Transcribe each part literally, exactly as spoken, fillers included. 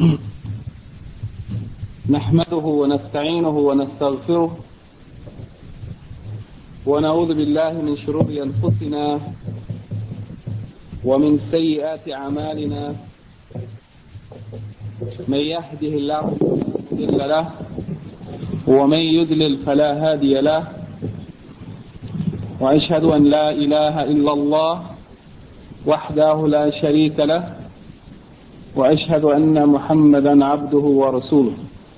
نحمده ونستعينه ونستغفره ونعوذ بالله من شرور أنفسنا ومن سيئات أعمالنا. من يهده الله فلا مضل له ومن يضلل فلا هادي له، وأشهد أن لا إله إلا الله وحده لا شريك له، وأشهد أن محمدا عبده ورسوله.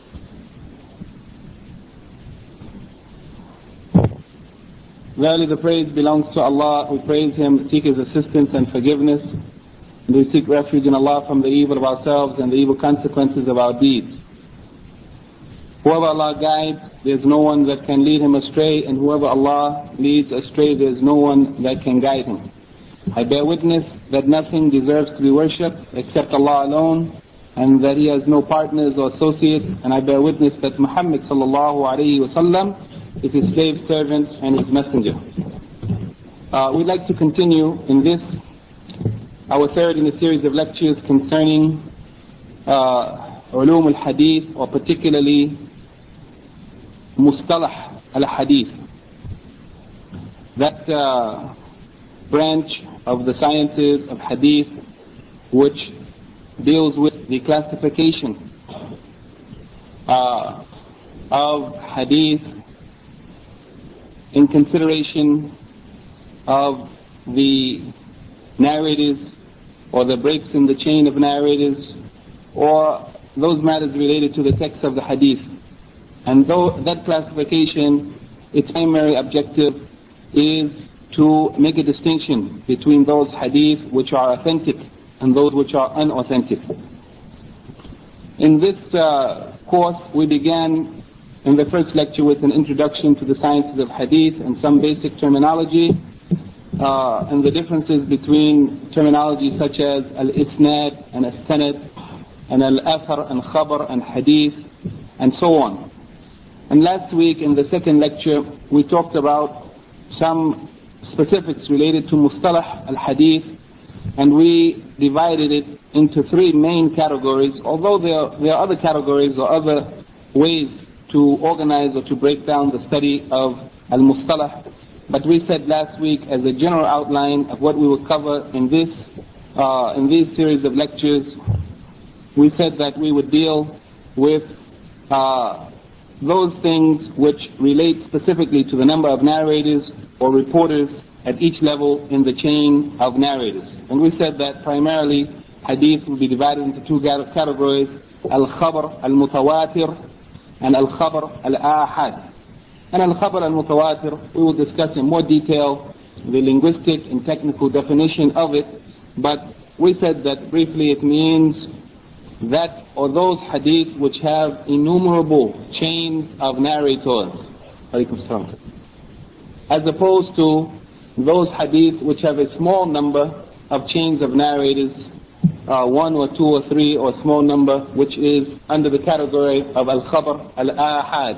Verily the praise belongs to Allah. We praise Him, seek His assistance and forgiveness, and we seek refuge in Allah from the evil of ourselves and the evil consequences of our deeds. Whoever Allah guides, there is no one that can lead him astray, and whoever Allah leads astray, there is no one that can guide him. I bear witness that nothing deserves to be worshipped except Allah alone, and that He has no partners or associates, and I bear witness that Muhammad sallallahu alayhi wa sallam is His slave servant and His messenger. Uh, we'd like to continue in this, our third in a series of lectures concerning uh, ulum al-hadith, or particularly mustalah al-hadith. That uh, branch of the sciences of hadith which deals with the classification uh, of hadith in consideration of the narrators or the breaks in the chain of narrators or those matters related to the text of the hadith. And though that classification, its primary objective is to make a distinction between those hadith which are authentic and those which are unauthentic. In this uh, course, we began in the first lecture with an introduction to the sciences of hadith and some basic terminology uh, and the differences between terminology such as al-isnad and al-sanad and al-athar and khabar and hadith and so on. And last week in the second lecture we talked about some specifics related to mustalah al-hadith, and we divided it into three main categories, although there are, there are other categories or other ways to organize or to break down the study of al-mustalah. But we said last week, as a general outline of what we will cover in this uh, in this series of lectures, we said that we would deal with uh, those things which relate specifically to the number of narrators or reporters at each level in the chain of narrators. And we said that primarily hadith will be divided into two categories: al-khabar al-mutawatir and al-khabar al-ahad. And al-khabar al-mutawatir, we will discuss in more detail the linguistic and technical definition of it, but we said that briefly it means that or those hadith which have innumerable chains of narrators, as opposed to those hadith which have a small number of chains of narrators, Uh, one or two or three or a small number, which is under the category of al-khabar al-ahad.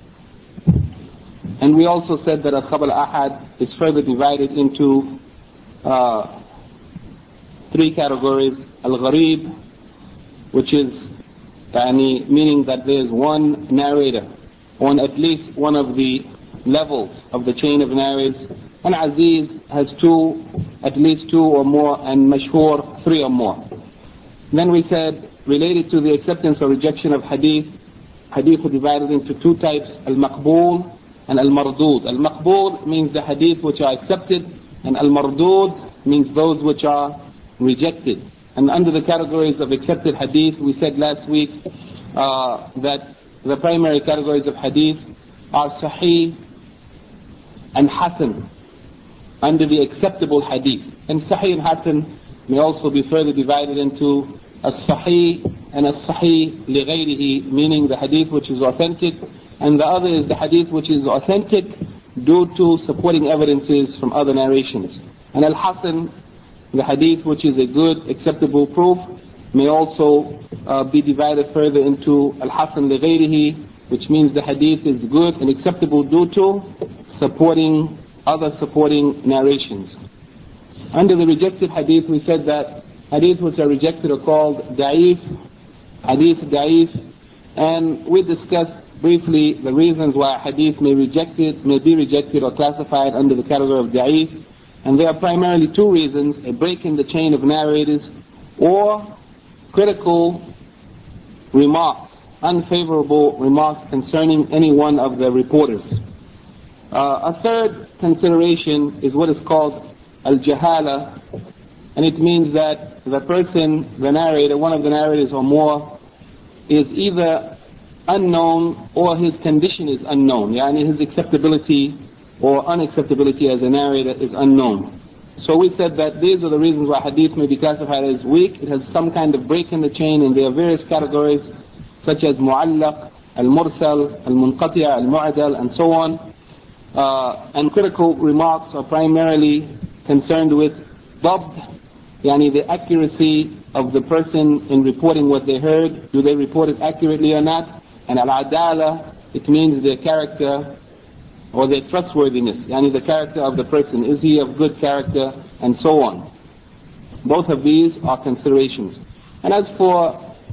And we also said that al-khabar al-ahad is further divided into uh, three categories: al-gharib, which is yani, meaning that there is one narrator on at least one of the levels of the chain of narrators, and aziz has two, at least two or more, and mashhur, three or more. Then we said, related to the acceptance or rejection of hadith, hadith are divided into two types: al-maqbool and al-mardud. Al-maqbool means the hadith which are accepted, and al-mardud means those which are rejected. And under the categories of accepted hadith, we said last week uh, that the primary categories of hadith are sahih and hasan, under the acceptable hadith. And sahih and hasan may also be further divided into as-sahih and as-sahih li ghayrihi, meaning the hadith which is authentic, and the other is the hadith which is authentic due to supporting evidences from other narrations. And al-hasan, the hadith which is a good, acceptable proof, may also uh, be divided further into al-hasan li ghayrihi, which means the hadith is good and acceptable due to supporting other supporting narrations. Under the rejected hadith, we said that hadith which are rejected are called da'if hadith da'if, and we discussed briefly the reasons why hadith may rejected, may be rejected or classified under the category of da'if. And there are primarily two reasons: a break in the chain of narrators, or critical remarks, unfavorable remarks concerning any one of the reporters. Uh, a third consideration is what is called al-jahala, and it means that the person, the narrator, one of the narrators or more, is either unknown or his condition is unknown. Yani his acceptability or unacceptability as a narrator is unknown. So we said that these are the reasons why hadith may be classified as weak. It has some kind of break in the chain, and there are various categories such as mu'allaq, al-mursal, al-munqati', al-mu'adal, and so on. Uh, and critical remarks are primarily concerned with dabt, yani the accuracy of the person in reporting what they heard. Do they report it accurately or not? And al-adala, it means their character or their trustworthiness, yani the character of the person. Is he of good character? And so on. Both of these are considerations. And as for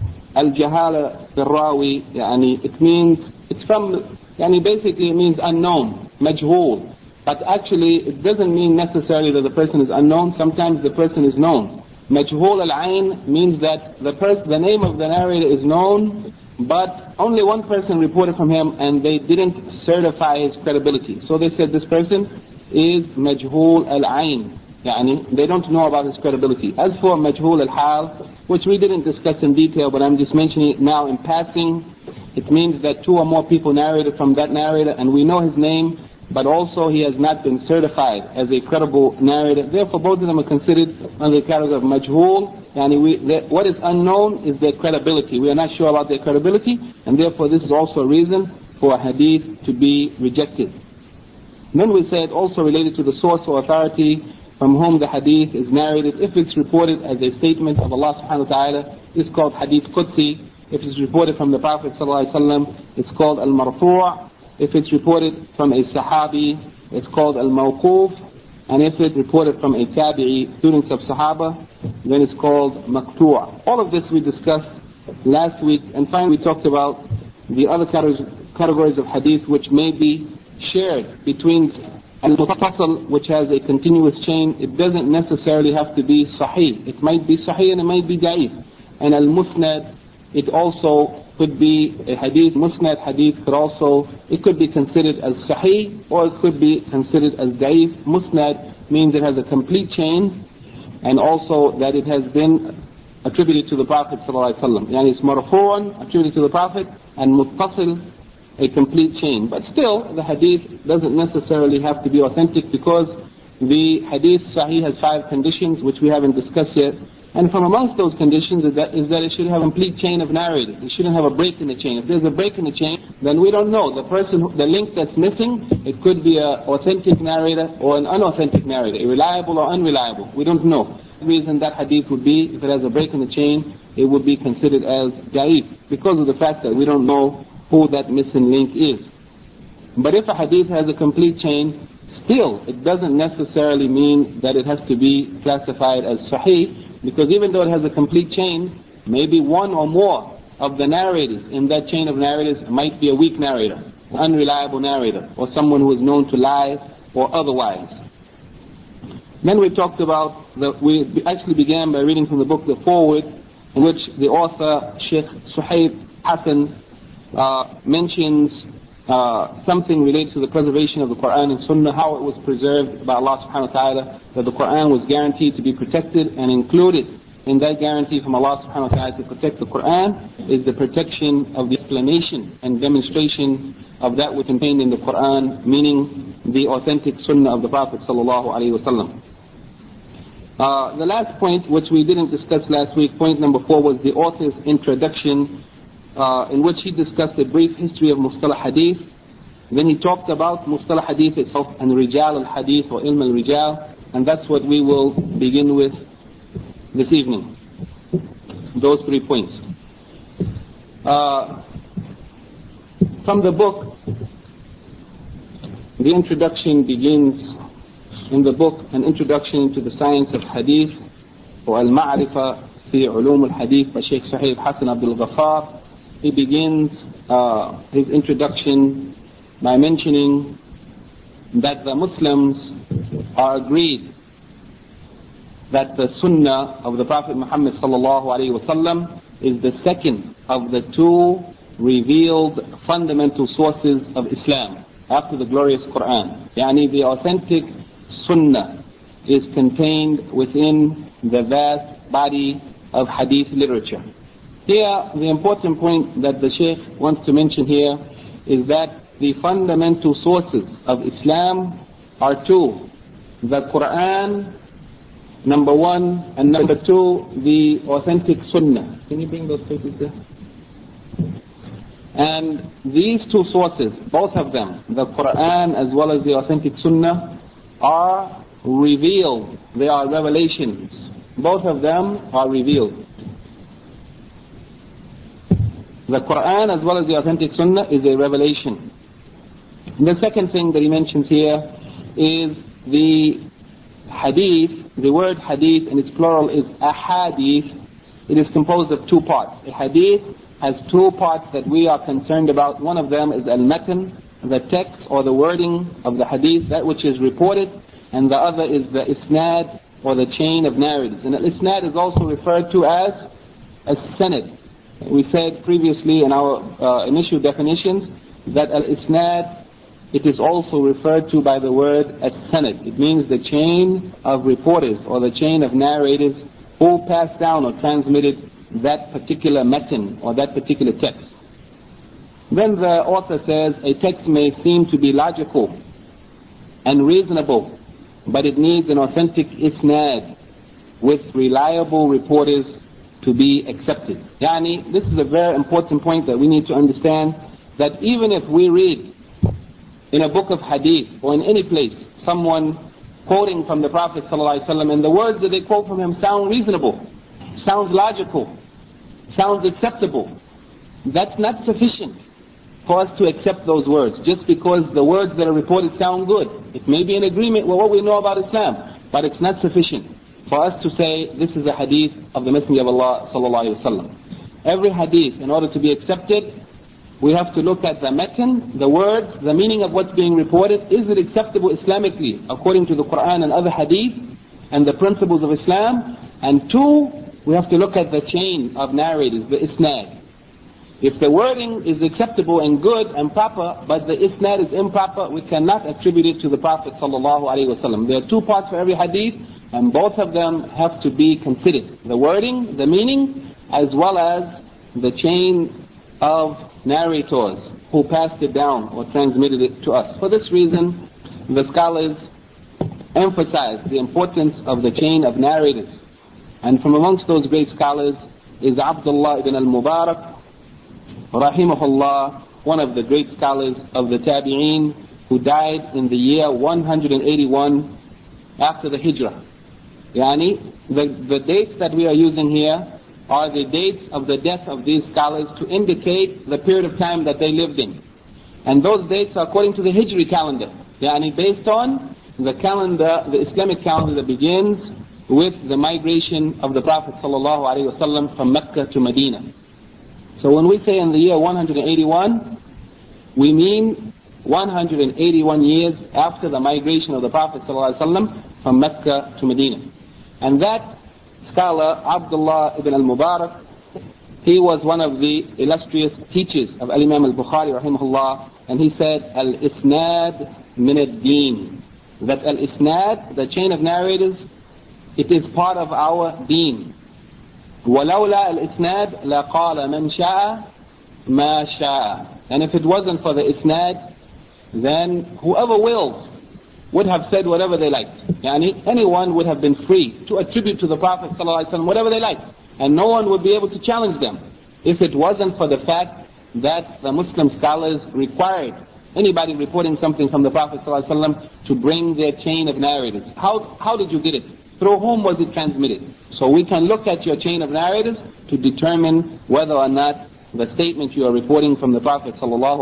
al-jahala al-rawi, yani it means, it's from, yani basically it means unknown, majhul. But actually it doesn't mean necessarily that the person is unknown. Sometimes the person is known. Majhul al-ain means that the person, the name of the narrator is known, but only one person reported from him and they didn't certify his credibility. So they said this person is majhul al-ain. Yani they don't know about his credibility. As for majhul al-hal, which we didn't discuss in detail, but I'm just mentioning it now in passing, it means that two or more people narrated from that narrator and we know his name, but also he has not been certified as a credible narrator. Therefore both of them are considered under the category of majhul. Yani we, the, what is unknown is their credibility. We are not sure about their credibility, and therefore this is also a reason for a hadith to be rejected. Then we said also related to the source or authority from whom the hadith is narrated. If it's reported as a statement of Allah subhanahu wa ta'ala, it's called hadith qudsi. If it's reported from the Prophet sallallahu alaihi wasallam, it's called al-marfu'. If it's reported from a sahabi, it's called al-mawquf. And if it's reported from a tabi'i, students of sahaba, then it's called maqtu'. All of this we discussed last week, and finally we talked about the other categories of hadith which may be shared between al-muttasil, which has a continuous chain. It doesn't necessarily have to be sahih. It might be sahih and it might be da'if. And al-musnad, it also could be a hadith, musnad hadith could also, it could be considered as sahih or it could be considered as da'if. Musnad means it has a complete chain and also that it has been attributed to the Prophet sallallahu alaihi wasallam. Yani it's marfu'un, attributed to the Prophet, and muttasil, a complete chain. But still, the hadith doesn't necessarily have to be authentic because the hadith sahih has five conditions which we haven't discussed yet. And from amongst those conditions is that, is that it should have a complete chain of narrators. It shouldn't have a break in the chain. If there's a break in the chain, then we don't know. The person, who, the link that's missing, it could be an authentic narrator or an unauthentic narrator, a reliable or unreliable. We don't know. The reason that hadith would be, if it has a break in the chain, it would be considered as da'if, because of the fact that we don't know who that missing link is. But if a hadith has a complete chain, still, it doesn't necessarily mean that it has to be classified as sahih, because even though it has a complete chain, maybe one or more of the narrators in that chain of narrators might be a weak narrator, an unreliable narrator, or someone who is known to lie or otherwise. Then we talked about, the, we actually began by reading from the book The Foreword, in which the author, Sheikh Suhaib Hassan, uh, mentions uh, something related to the preservation of the Quran and Sunnah, how it was preserved by Allah subhanahu wa ta'ala, that the Quran was guaranteed to be protected, and included in that guarantee from Allah subhanahu wa ta'ala to protect the Quran is the protection of the explanation and demonstration of that which contained in the Quran, meaning the authentic Sunnah of the Prophet sallallahu alaihi wasallam. Uh, the last point, which we didn't discuss last week, point number four, was the author's introduction, uh, in which he discussed a brief history of Mustalah Hadith. Then he talked about Mustalah Hadith itself and Rijal al-Hadith or Ilm al-Rijal, and that's what we will begin with this evening. Those three points. Uh, from the book, the introduction begins in the book, an introduction to the science of Hadith, or Al-Ma'rifah, في علوم الحديث by Sheikh Suhaib Hassan Abdul Ghaffar, he begins uh, his introduction by mentioning that the Muslims are agreed that the Sunnah of the Prophet Muhammad sallallahu alaihi wasallam is the second of the two revealed fundamental sources of Islam after the glorious Quran. Yani the authentic Sunnah is contained within the vast body of Hadith literature. Here, the important point that the Shaykh wants to mention here is that the fundamental sources of Islam are two: the Quran, number one, and number two, the authentic Sunnah. Can you bring those papers there? And these two sources, both of them, the Quran as well as the authentic Sunnah, are revealed. They are revelations. Both of them are revealed. The Quran as well as the authentic Sunnah is a revelation. And the second thing that he mentions here is the Hadith. The word Hadith in its plural is ahadith. It is composed of two parts. A Hadith has two parts that we are concerned about. One of them is al-matan, the text or the wording of the Hadith, that which is reported, and the other is the isnad or the chain of narratives. And al-isnad is also referred to as as-sanad. We said previously in our uh, initial definitions that al-isnad, it is also referred to by the word as-sanad. It means the chain of reporters or the chain of narrators who passed down or transmitted that particular matan or that particular text. Then the author says a text may seem to be logical and reasonable, but it needs an authentic isnad with reliable reporters to be accepted. Yani, this is a very important point that we need to understand, that even if we read in a book of hadith or in any place someone quoting from the Prophet ﷺ, and the words that they quote from him sound reasonable, sounds logical, sounds acceptable, that's not sufficient for us to accept those words just because the words that are reported sound good. It may be in agreement with what we know about Islam, but it's not sufficient for us to say this is a hadith of the Messenger of Allah sallallahu alaihi wasallam. Every hadith, in order to be accepted, we have to look at the matan, the words, the meaning of what's being reported. Is it acceptable Islamically according to the Quran and other hadith and the principles of Islam? And two, we have to look at the chain of narrators, the isnad. If the wording is acceptable and good and proper, but the isnad is improper, we cannot attribute it to the Prophet sallallahu alaihi wasallam. There are two parts for every hadith, and both of them have to be considered: the wording, the meaning, as well as the chain of narrators who passed it down or transmitted it to us. For this reason, the scholars emphasize the importance of the chain of narrators. And from amongst those great scholars is Abdullah ibn al-Mubarak, rahimahullah, one of the great scholars of the Tabi'een, who died in the year one hundred eighty-one after the Hijrah. Yani, the, the dates that we are using here are the dates of the death of these scholars to indicate the period of time that they lived in. And those dates are according to the Hijri calendar. Yani, based on the calendar, the Islamic calendar that begins with the migration of the Prophet ﷺ from Mecca to Medina. So when we say in the year one hundred eighty-one, we mean one hundred eighty-one years after the migration of the Prophet ﷺ from Mecca to Medina. And that scholar, Abdullah ibn al-Mubarak, he was one of the illustrious teachers of Al-Imam al-Bukhari rahimahullah, and he said, al-isnad min ad-deen. That al-isnad, the chain of narrators, it is part of our deen. وَلَوْلَا الْإِسْنَادِ لَقَالَ مَنْ شَاءَ مَا شَاءَ. And if it wasn't for the isnad, then whoever willed would have said whatever they liked. Yani, anyone would have been free to attribute to the Prophet ﷺ whatever they liked, and no one would be able to challenge them if it wasn't for the fact that the Muslim scholars required anybody reporting something from the Prophet ﷺ to bring their chain of narrators. How, how did you get it? Through whom was it transmitted? So we can look at your chain of narrators to determine whether or not the statement you are reporting from the Prophet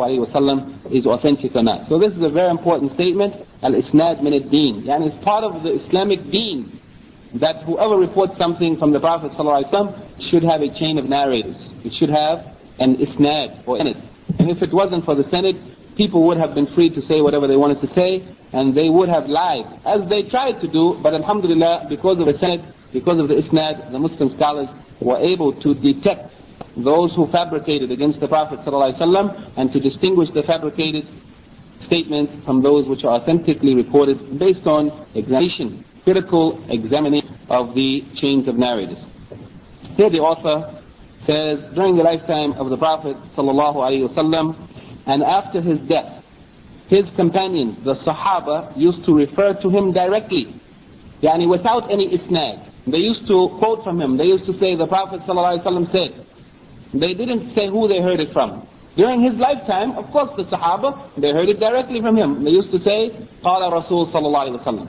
ﷺ is authentic or not. So this is a very important statement. Al-isnad min ad-deen. Yani it's part of the Islamic deen. that whoever reports something from the Prophet ﷺ should have a chain of narrators. It should have an isnad or sanad. And if it wasn't for the sanad, people would have been free to say whatever they wanted to say, and they would have lied, as they tried to do. But alhamdulillah, because of the sanad, because of the isnad, the Muslim scholars were able to detect those who fabricated against the Prophet ﷺ and to distinguish the fabricated statements from those which are authentically reported based on examination, critical examination of the chains of narrators. Here the author says, during the lifetime of the Prophet ﷺ and after his death, his companions, the Sahaba, used to refer to him directly, yani without any isnad. They used to quote from him. They used to say, the Prophet ﷺ said. They didn't say who they heard it from. During his lifetime, of course, the Sahaba, they heard it directly from him. They used to say, قال رسول صلى الله عليه وسلم.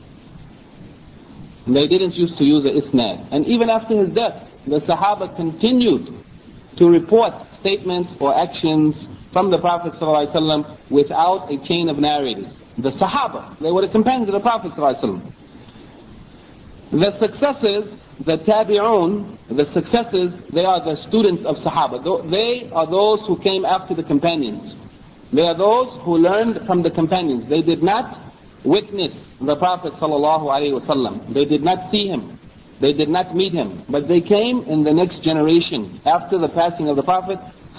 They didn't used to use the isnad. And even after his death, the Sahaba continued to report statements or actions from the Prophet ﷺ without a chain of narrators. The Sahaba, they were the companions of the Prophet ﷺ. The successors, the tabi'un, the successors, they are the students of Sahaba. They are those who came after the companions. They are those who learned from the companions. They did not witness the Prophet ﷺ. They did not see him. They did not meet him. But they came in the next generation after the passing of the Prophet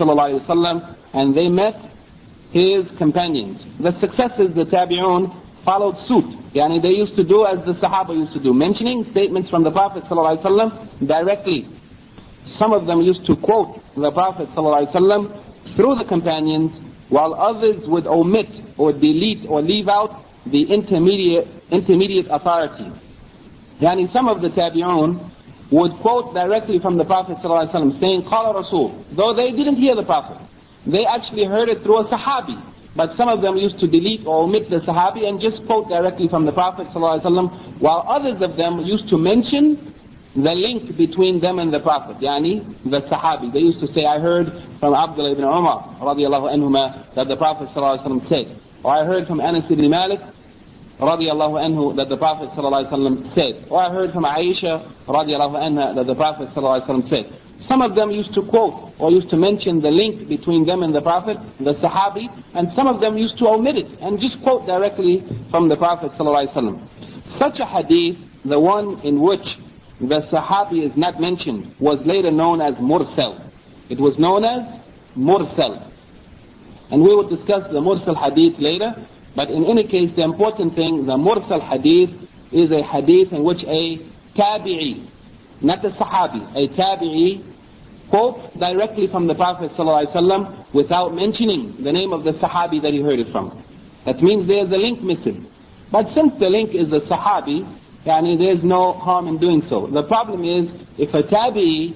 ﷺ, and they met his companions. The successors, the tabi'un, followed suit. Yani they used to do as the Sahaba used to do, mentioning statements from the Prophet ﷺ directly. Some of them used to quote the Prophet ﷺ through the companions, while others would omit or delete or leave out the intermediate intermediate authority. Yani some of the tabi'un would quote directly from the Prophet ﷺ saying, قال Rasul, though they didn't hear the Prophet. They actually heard it through a Sahabi. But some of them used to delete or omit the Sahabi and just quote directly from the Prophet ﷺ, while others of them used to mention the link between them and the Prophet, yani the Sahabi. They used to say, I heard from Abdullah ibn Umar radiallahu anhuma that the Prophet ﷺ said, or I heard from Anas ibn Malik radiallahu anhu that the Prophet ﷺ said, or I heard from Aisha radiallahu anha that the Prophet ﷺ said. Some of them used to quote or used to mention the link between them and the Prophet, the Sahabi, and some of them used to omit it and just quote directly from the Prophet ﷺ. Such a hadith, the one in which the Sahabi is not mentioned, was later known as Mursal. It was known as Mursal. And we will discuss the Mursal hadith later, but in any case, the important thing, the Mursal hadith is a hadith in which a tabi'i, not a Sahabi, a tabi'i, quotes directly from the Prophet ﷺ without mentioning the name of the Sahabi that he heard it from. That means there's a link missing. But since the link is the Sahabi, yani there's no harm in doing so. The problem is, if a tabi'i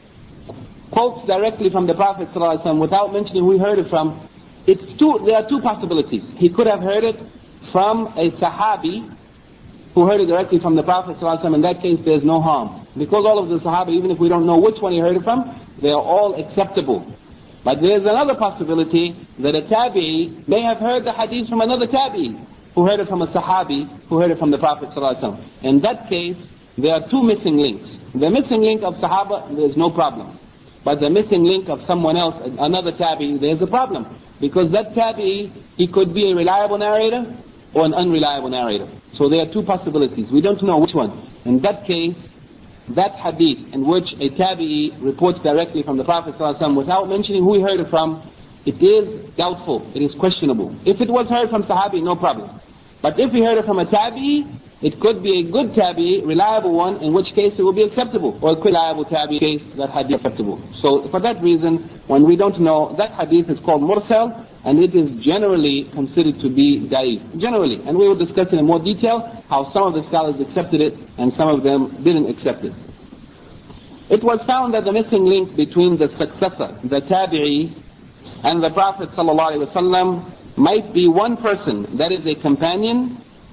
quotes directly from the Prophet ﷺ without mentioning who he heard it from, it's two, there are two possibilities. He could have heard it from a Sahabi who heard it directly from the Prophet ﷺ. In that case, there's no harm. Because all of the Sahaba, even if we don't know which one he heard it from, they are all acceptable. But there's another possibility that a tabi'i may have heard the hadith from another tabi'i who heard it from a Sahabi who heard it from the Prophet ﷺ. In that case, there are two missing links. The missing link of Sahaba, there's no problem. But the missing link of someone else, another tabi'i, there's a problem. Because that tabi'i, he could be a reliable narrator or an unreliable narrator. So there are two possibilities. We don't know which one. In that case, that hadith in which a tabi'i reports directly from the Prophet ﷺ without mentioning who he heard it from, it is doubtful, it is questionable. If it was heard from Sahabi, no problem. But if he heard it from a tabi'i, it could be a good tabi'i, reliable one, in which case it will be acceptable. Or a reliable tabi'i case that hadith acceptable. So for that reason, when we don't know, that hadith is called mursal, and it is generally considered to be da'if. Generally. And we will discuss in more detail how some of the scholars accepted it and some of them didn't accept it. It was found that the missing link between the successor, the tabi'i, and the Prophet ﷺ might be one person, that is a companion,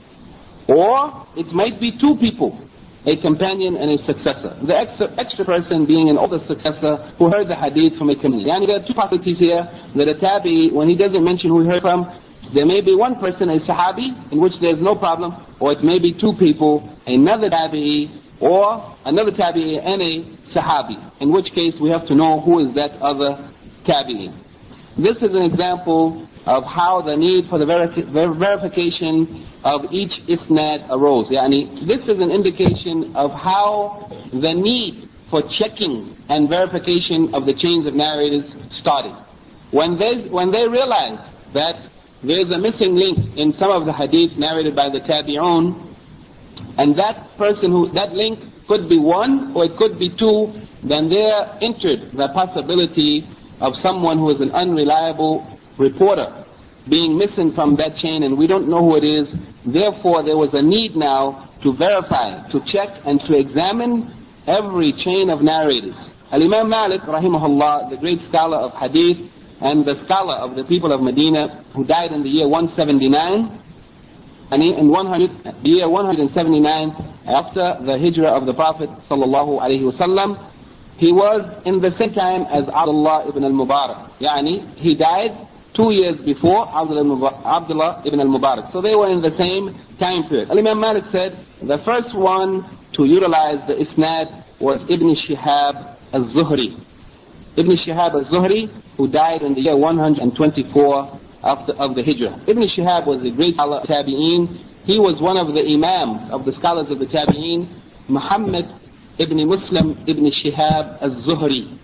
or it might be two people, a companion and a successor. The extra, extra person being an older successor who heard the hadith from a companion. Yani there are two possibilities here, that a tabi'i, when he doesn't mention who he heard from, There may be one person, a Sahabi, in which there is no problem, or it may be two people, another Tabi'i, or another Tabi'i and a Sahabi, in which case we have to know who is that other Tabi'i. This is an example of how the need for the verifi- ver- verification of each isnad arose. Yani, this is an indication of how the need for checking and verification of the chains of narrators started. When they, when they realized that there is a missing link in some of the hadith narrated by the Tabi'un, and that person who, that link could be one or it could be two, then there entered the possibility of someone who is an unreliable reporter being missing from that chain, and we don't know who it is. Therefore, there was a need now to verify, to check, and to examine every chain of narrators. Al-Imam Malik, rahimahullah, the great scholar of hadith, and the scholar of the people of Medina, who died in the year one seventy-nine, and in one hundred, the year one seventy-nine, after the hijrah of the Prophet sallallahu alaihi wasallam, he was in the same time as Abdullah ibn al-Mubarak. Yani, he died two years before Abdullah ibn al-Mubarak. So they were in the same time period. Al-Imam Malik said, the first one to utilize the isnad was Ibn Shihab al-Zuhri. Ibn Shihab al-Zuhri, who died in the year one twenty-four after, of the Hijrah. Ibn Shihab was a great scholar of Tabi'een. He was one of the imams of the scholars of the Tabi'een, Muhammad ibn Muslim ibn Shihab al-Zuhri.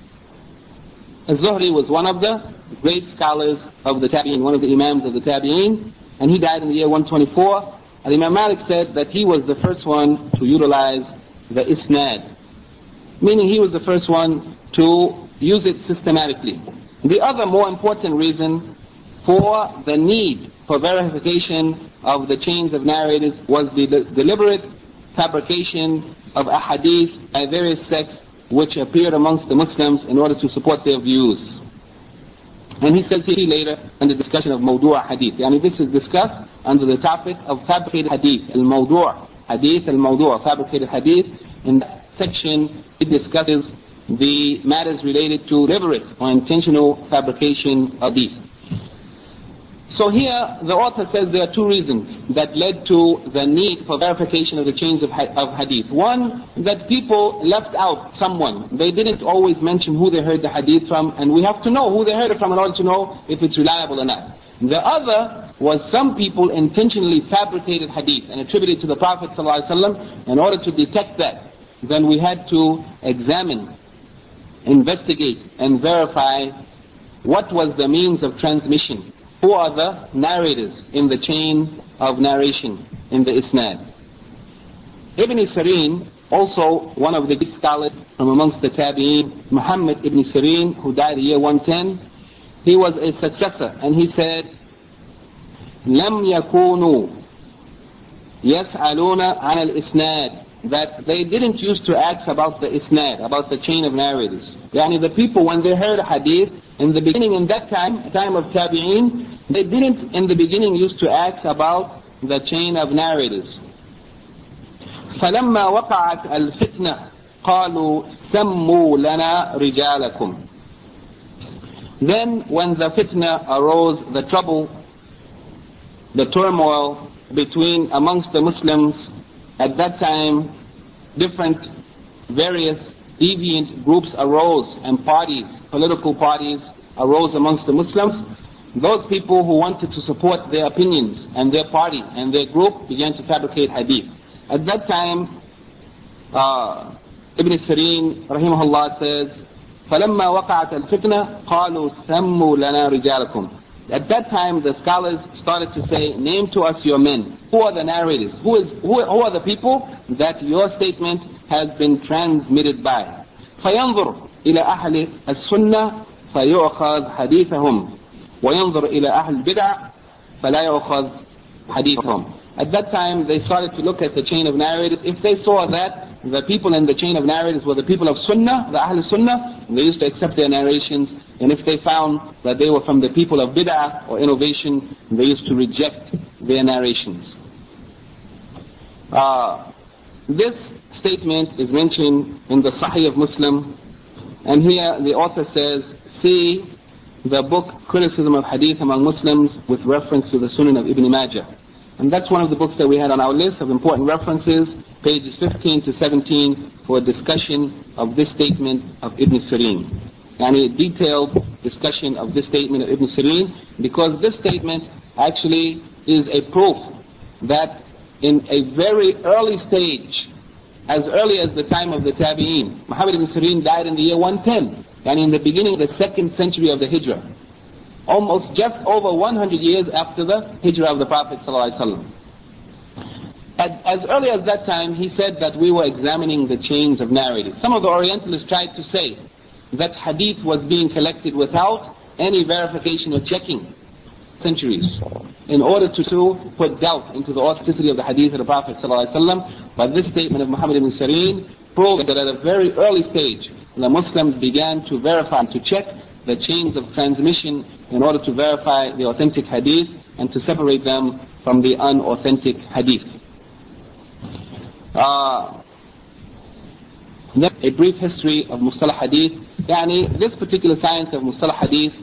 Al-Zuhri was one of the great scholars of the Tabi'een, one of the imams of the Tabi'een, and he died in the year one twenty-four. And Imam Malik said that he was the first one to utilize the isnad, meaning he was the first one to use it systematically. The other more important reason for the need for verification of the chains of narrators was the deliberate fabrication of ahadith by various sects which appeared amongst the Muslims in order to support their views. And he said see later in the discussion of mawdu' hadith. Yani this is discussed under the topic of fabricated hadith, al-mawdu' hadith, al-mawdu' fabricated hadith. In that section it discusses the matters related to deliberate or intentional fabrication of hadith. So here the author says there are two reasons that led to the need for verification of the chains of, of hadith. One, that people left out someone. They didn't always mention who they heard the hadith from, and we have to know who they heard it from in order to know if it's reliable or not. The other was some people intentionally fabricated hadith and attributed to the Prophet ﷺ. In order to detect that, then we had to examine, investigate, and verify what was the means of transmission. Who are the narrators in the chain of narration in the isnad? Ibn Sirin, also one of the great scholars from amongst the Tabi'een, Muhammad ibn Sirin, who died in the year one ten, he was a successor, and he said, لم يكونوا يسألون عن الإسناد, that they didn't used to ask about the isnad, about the chain of narrators. Yani the people, when they heard a hadith, in the beginning, in that time, time of Tabi'een, they didn't in the beginning used to ask about the chain of narrators. فلما وقعت الفتنة قالوا سموا لنا رجالكم. Then when the fitna arose, the trouble, the turmoil between amongst the Muslims, at that time different various deviant groups arose, and parties, political parties arose amongst the Muslims. Those people who wanted to support their opinions and their party and their group began to fabricate hadith. At that time, uh, Ibn Sirin rahimahullah says, فَلَمَّا وَقَعَتَ الْفِتْنَةِ قَالُوا سَمُّوا لَنَا رِجَالَكُمْ. At that time, the scholars started to say, name to us your men. Who are the narrators? Who, is, who, who are the people that your statement has been transmitted by? فَيَنْظُرْ إِلَى أَهْلِ السُّنَّةِ فَيُؤْخَذْ حَدِيثَهُمْ وَيَنْظُرْ إِلَى أَهْلِ الْبِدْعَةِ فَلَا يُؤْخَذْ حَدِيثَهُمْ. At that time, they started to look at the chain of narrators. If they saw that the people in the chain of narrators were the people of Sunnah, the Ahl Sunnah, they used to accept their narrations. And if they found that they were from the people of bid'ah or innovation, they used to reject their narrations. Uh, this statement is mentioned in the Sahih of Muslim, and here the author says, see the book Criticism of Hadith Among Muslims with reference to the Sunan of Ibn Majah. And that's one of the books that we had on our list of important references, pages fifteen to seventeen, for a discussion of this statement of Ibn Sirin. And a detailed discussion of this statement of Ibn Sirin, because this statement actually is a proof that in a very early stage, as early as the time of the Tabi'een, Muhammad ibn Sirin died in the year one ten, and in the beginning of the second century of the Hijrah, almost just over one hundred years after the Hijrah of the Prophet ﷺ. As early as that time, he said that we were examining the chains of narrative. Some of the Orientalists tried to say that hadith was being collected without any verification or checking centuries, in order to, to put doubt into the authenticity of the hadith of the Prophet ﷺ. But this statement of Muhammad ibn Sirin proved that at a very early stage, the Muslims began to verify and to check the chains of transmission in order to verify the authentic hadith and to separate them from the unauthentic hadith. Uh, a brief history of Mustalah Hadith. Yani, this particular science of Mustalah Hadith,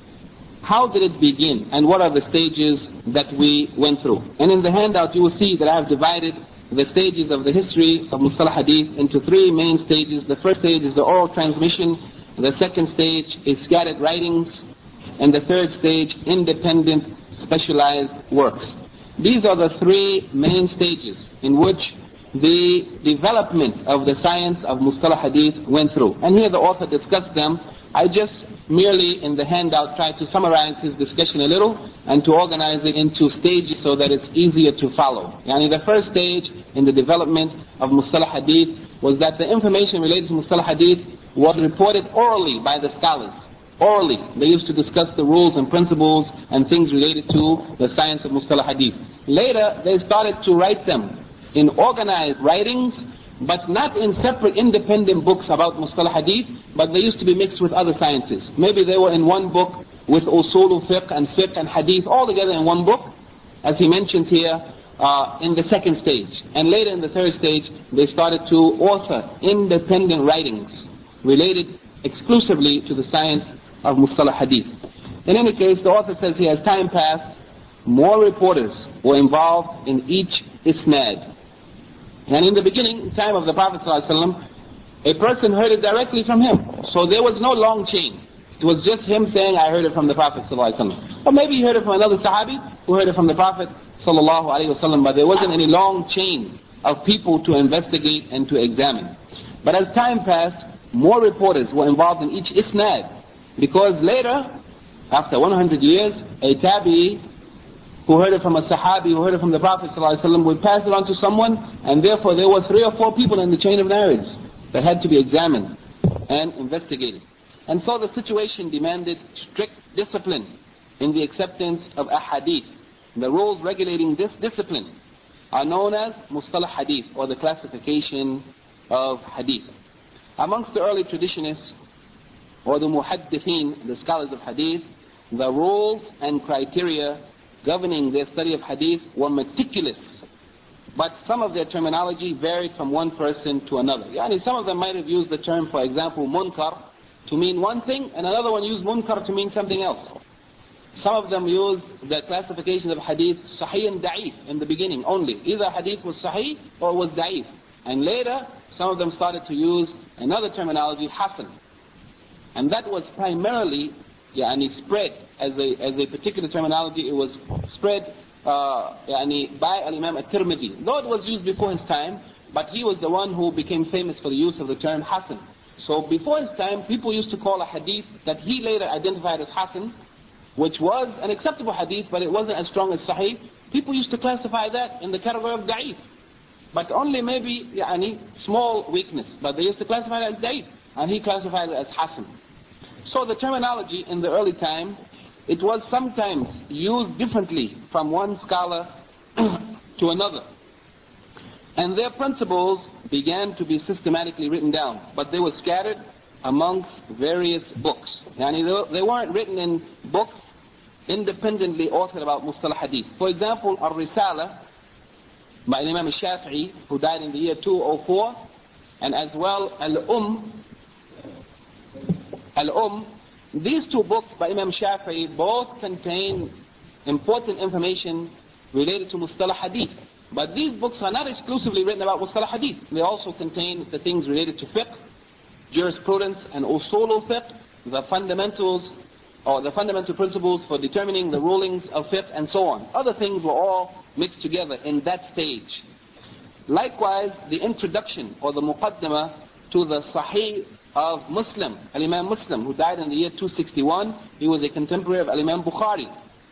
how did it begin and what are the stages that we went through? And in the handout you will see that I have divided the stages of the history of Mustalah Hadith into three main stages. The first stage is the oral transmission, the second stage is scattered writings, and the third stage, independent specialized works. These are the three main stages in which the development of the science of Mustalah Hadith went through. And here the author discussed them. I just merely in the handout tried to summarize his discussion a little and to organize it into stages so that it's easier to follow. Yani the first stage in the development of Mustalah Hadith was that the information related to Mustalah Hadith was reported orally by the scholars. Orally. They used to discuss the rules and principles and things related to the science of Mustalah Hadith. Later, they started to write them in organized writings, but not in separate independent books about Mustalah Hadith, but they used to be mixed with other sciences. Maybe they were in one book with usul fiqh and fiqh and hadith all together in one book, as he mentioned here, uh, in the second stage. And later in the third stage, they started to author independent writings related exclusively to the science of Mustalah Hadith. In any case, the author says here, as time passed, more reporters were involved in each isnad. And in the beginning, time of the Prophet ﷺ, a person heard it directly from him. So there was no long chain. It was just him saying, I heard it from the Prophet ﷺ. Or maybe he heard it from another Sahabi who heard it from the Prophet ﷺ, but there wasn't any long chain of people to investigate and to examine. But as time passed, more reporters were involved in each isnad. Because later, after one hundred years, a tabi'i who heard it from a sahabi, who heard it from the Prophet ﷺ, would pass it on to someone, and therefore there were three or four people in the chain of narratives that had to be examined and investigated. And so the situation demanded strict discipline in the acceptance of ahadith. The rules regulating this discipline are known as Mustalah Hadith, or the classification of hadith. Amongst the early traditionists, or the muhaddithin, the scholars of hadith, the rules and criteria governing their study of hadith were meticulous, but some of their terminology varied from one person to another. Yani some of them might have used the term, for example, munkar to mean one thing, and another one used munkar to mean something else. Some of them used the classification of hadith sahih and da'if in the beginning only. Either hadith was sahih or was da'if. And later, some of them started to use another terminology, hasan. And that was primarily Yani spread as a as a particular terminology. It was spread uh, yani by Al-Imam At-Tirmidhi. Though it was used before his time, but he was the one who became famous for the use of the term Hasan. So before his time, people used to call a hadith that he later identified as Hasan, which was an acceptable hadith, but it wasn't as strong as Sahih. People used to classify that in the category of Da'if, but only maybe yani small weakness. But they used to classify it as Da'if, and he classified it as Hasan. So the terminology in the early time, it was sometimes used differently from one scholar to another. And their principles began to be systematically written down, but they were scattered amongst various books. Yani they weren't written in books independently authored about Mustalah Hadith. For example, Al-Risala by Imam Shafi'i, who died in the year two oh four, and as well Al-Umm, Al-Umm, These two books by Imam Shafi'i both contain important information related to Mustalah Hadith. But these books are not exclusively written about Mustalah Hadith. They also contain the things related to fiqh, jurisprudence, and usul al-fiqh, the fundamentals or the fundamental principles for determining the rulings of fiqh, and so on. Other things were all mixed together in that stage. Likewise, the introduction or the muqaddimah to the Sahih of Muslim, Al-Imam Muslim, who died in the year two sixty-one. He was a contemporary of Al-Imam Bukhari.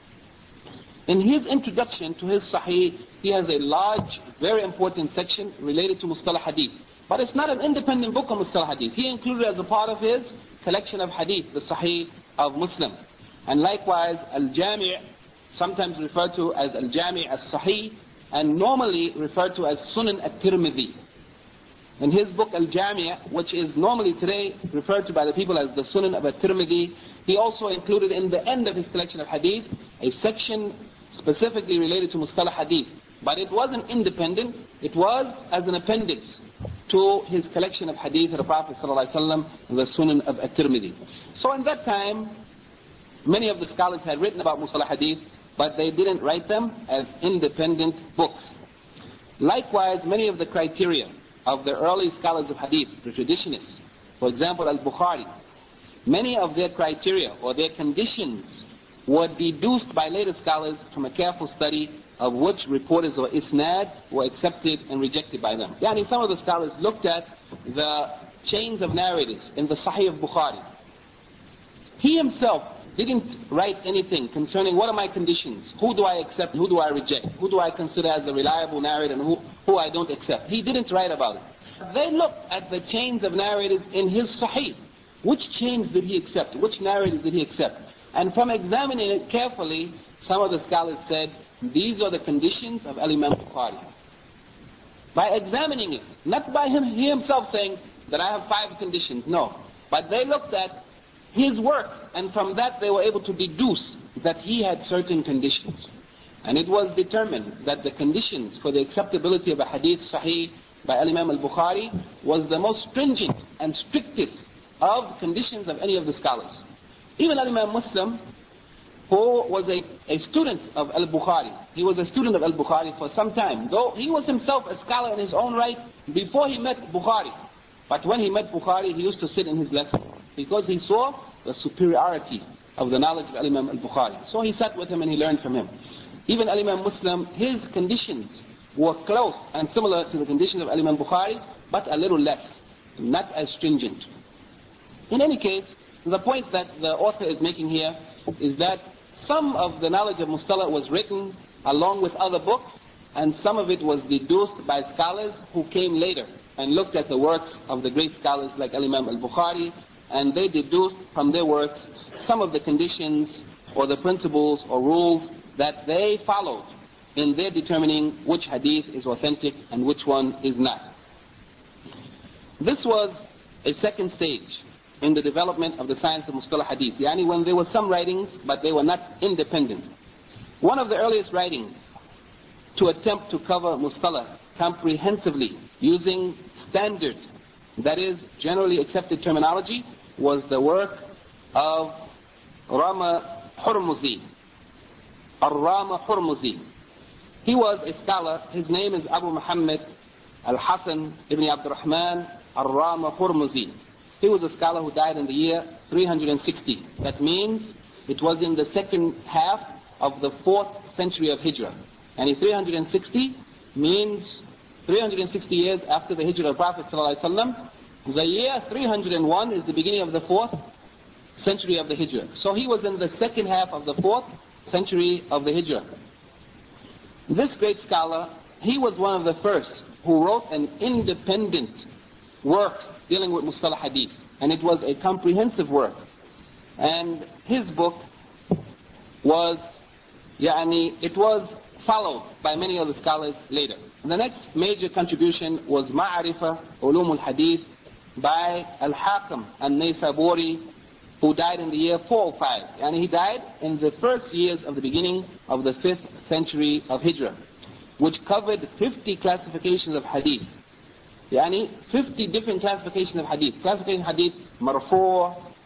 In his introduction to his Sahih, he has a large, very important section related to Mustalah Hadith. But it's not an independent book on Mustalah Hadith. He included as a part of his collection of Hadith, the Sahih of Muslim. And likewise, Al-Jami', sometimes referred to as Al-Jami' As-Sahih, and normally referred to as Sunan At-Tirmidhi. In his book Al-Jami', which is normally today referred to by the people as the Sunan of At-Tirmidhi, he also included in the end of his collection of Hadith a section specifically related to Mustalah Hadith. But it wasn't independent, it was as an appendix to his collection of Hadith of the Prophet ﷺ, the Sunan of At-Tirmidhi. So in that time, many of the scholars had written about Mustalah Hadith, but they didn't write them as independent books. Likewise, many of the criteria of the early scholars of Hadith, the traditionists, for example Al-Bukhari, many of their criteria or their conditions were deduced by later scholars from a careful study of which reporters or isnad were accepted and rejected by them. Yani some of the scholars looked at the chains of narratives in the Sahih of Bukhari. He himself didn't write anything concerning what are my conditions, who do I accept, who do I reject, who do I consider as a reliable narrator and who, who I don't accept. He didn't write about it. They looked at the chains of narratives in his Sahih. Which chains did he accept? Which narratives did he accept? And from examining it carefully, some of the scholars said, these are the conditions of Al-Imam Bukhari. By examining it, not by him he himself saying that I have five conditions, no. But they looked at his work, and from that they were able to deduce that he had certain conditions. And it was determined that the conditions for the acceptability of a hadith sahih by Al-Imam al-Bukhari was the most stringent and strictest of conditions of any of the scholars. Even Al-Imam Muslim, who was a, a student of Al-Bukhari, he was a student of Al-Bukhari for some time, though he was himself a scholar in his own right before he met Bukhari. But when he met Bukhari, he used to sit in his lesson because he saw the superiority of the knowledge of Al-Imam al-Bukhari. So he sat with him and he learned from him. Even Al-Imam Muslim, his conditions were close and similar to the conditions of Al-Imam Bukhari, but a little less, not as stringent. In any case, the point that the author is making here is that some of the knowledge of Mustalah was written along with other books, and some of it was deduced by scholars who came later and looked at the works of the great scholars like Al-Imam al-Bukhari, and they deduced from their works some of the conditions or the principles or rules that they followed in their determining which hadith is authentic and which one is not. This was a second stage in the development of the science of Mustalah Hadith, yani when there were some writings but they were not independent. One of the earliest writings to attempt to cover Mustalah comprehensively using standard, that is generally accepted terminology, was the work of Rama Hurmuzi. Ar-Rama Hurmuzi. He was a scholar. His name is Abu Muhammad Al-Hasan ibn Abdurrahman Ar-Rama Hurmuzi. He was a scholar who died in the year three hundred sixty. That means it was in the second half of the fourth century of Hijrah. And three hundred sixty means three hundred sixty years after the Hijrah of Prophet ﷺ. The year three hundred one is the beginning of the fourth century of the Hijrah. So he was in the second half of the fourth century of the Hijrah. This great scholar, he was one of the first who wrote an independent work dealing with Mustalah Hadith. And it was a comprehensive work. And his book was, yani, it was followed by many of the scholars later. The next major contribution was Ma'arifa Ulum al-Hadith by Al-Hakim al-Naysaburi, who died in the year four oh five. And he died in the first years of the beginning of the fifth century of Hijrah, which covered fifty classifications of Hadith. Yani fifty different classifications of Hadith. Classification of Hadith, Marfu',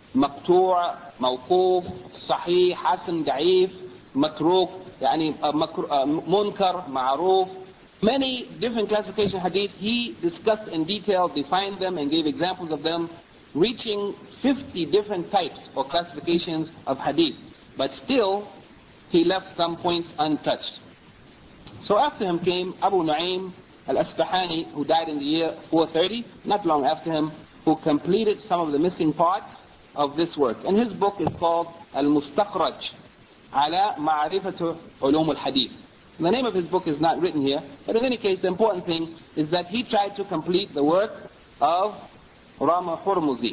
مقطوع, موقوف, صحيح, حسن, ضعيف, متروك, يعني munkar, ma'ruf. Many different classification of hadith. He discussed in detail, defined them, and gave examples of them, reaching fifty different types or classifications of hadith. But still, he left some points untouched. So after him came Abu Nu'aym al-Asbahani, who died in the year four thirty, not long after him, who completed some of the missing parts of this work. And his book is called Al-Mustakhraj ala Ma'rifatu Ulum al-Hadith. The name of his book is not written here, but in any case, the important thing is that he tried to complete the work of Rama Hurmuzi.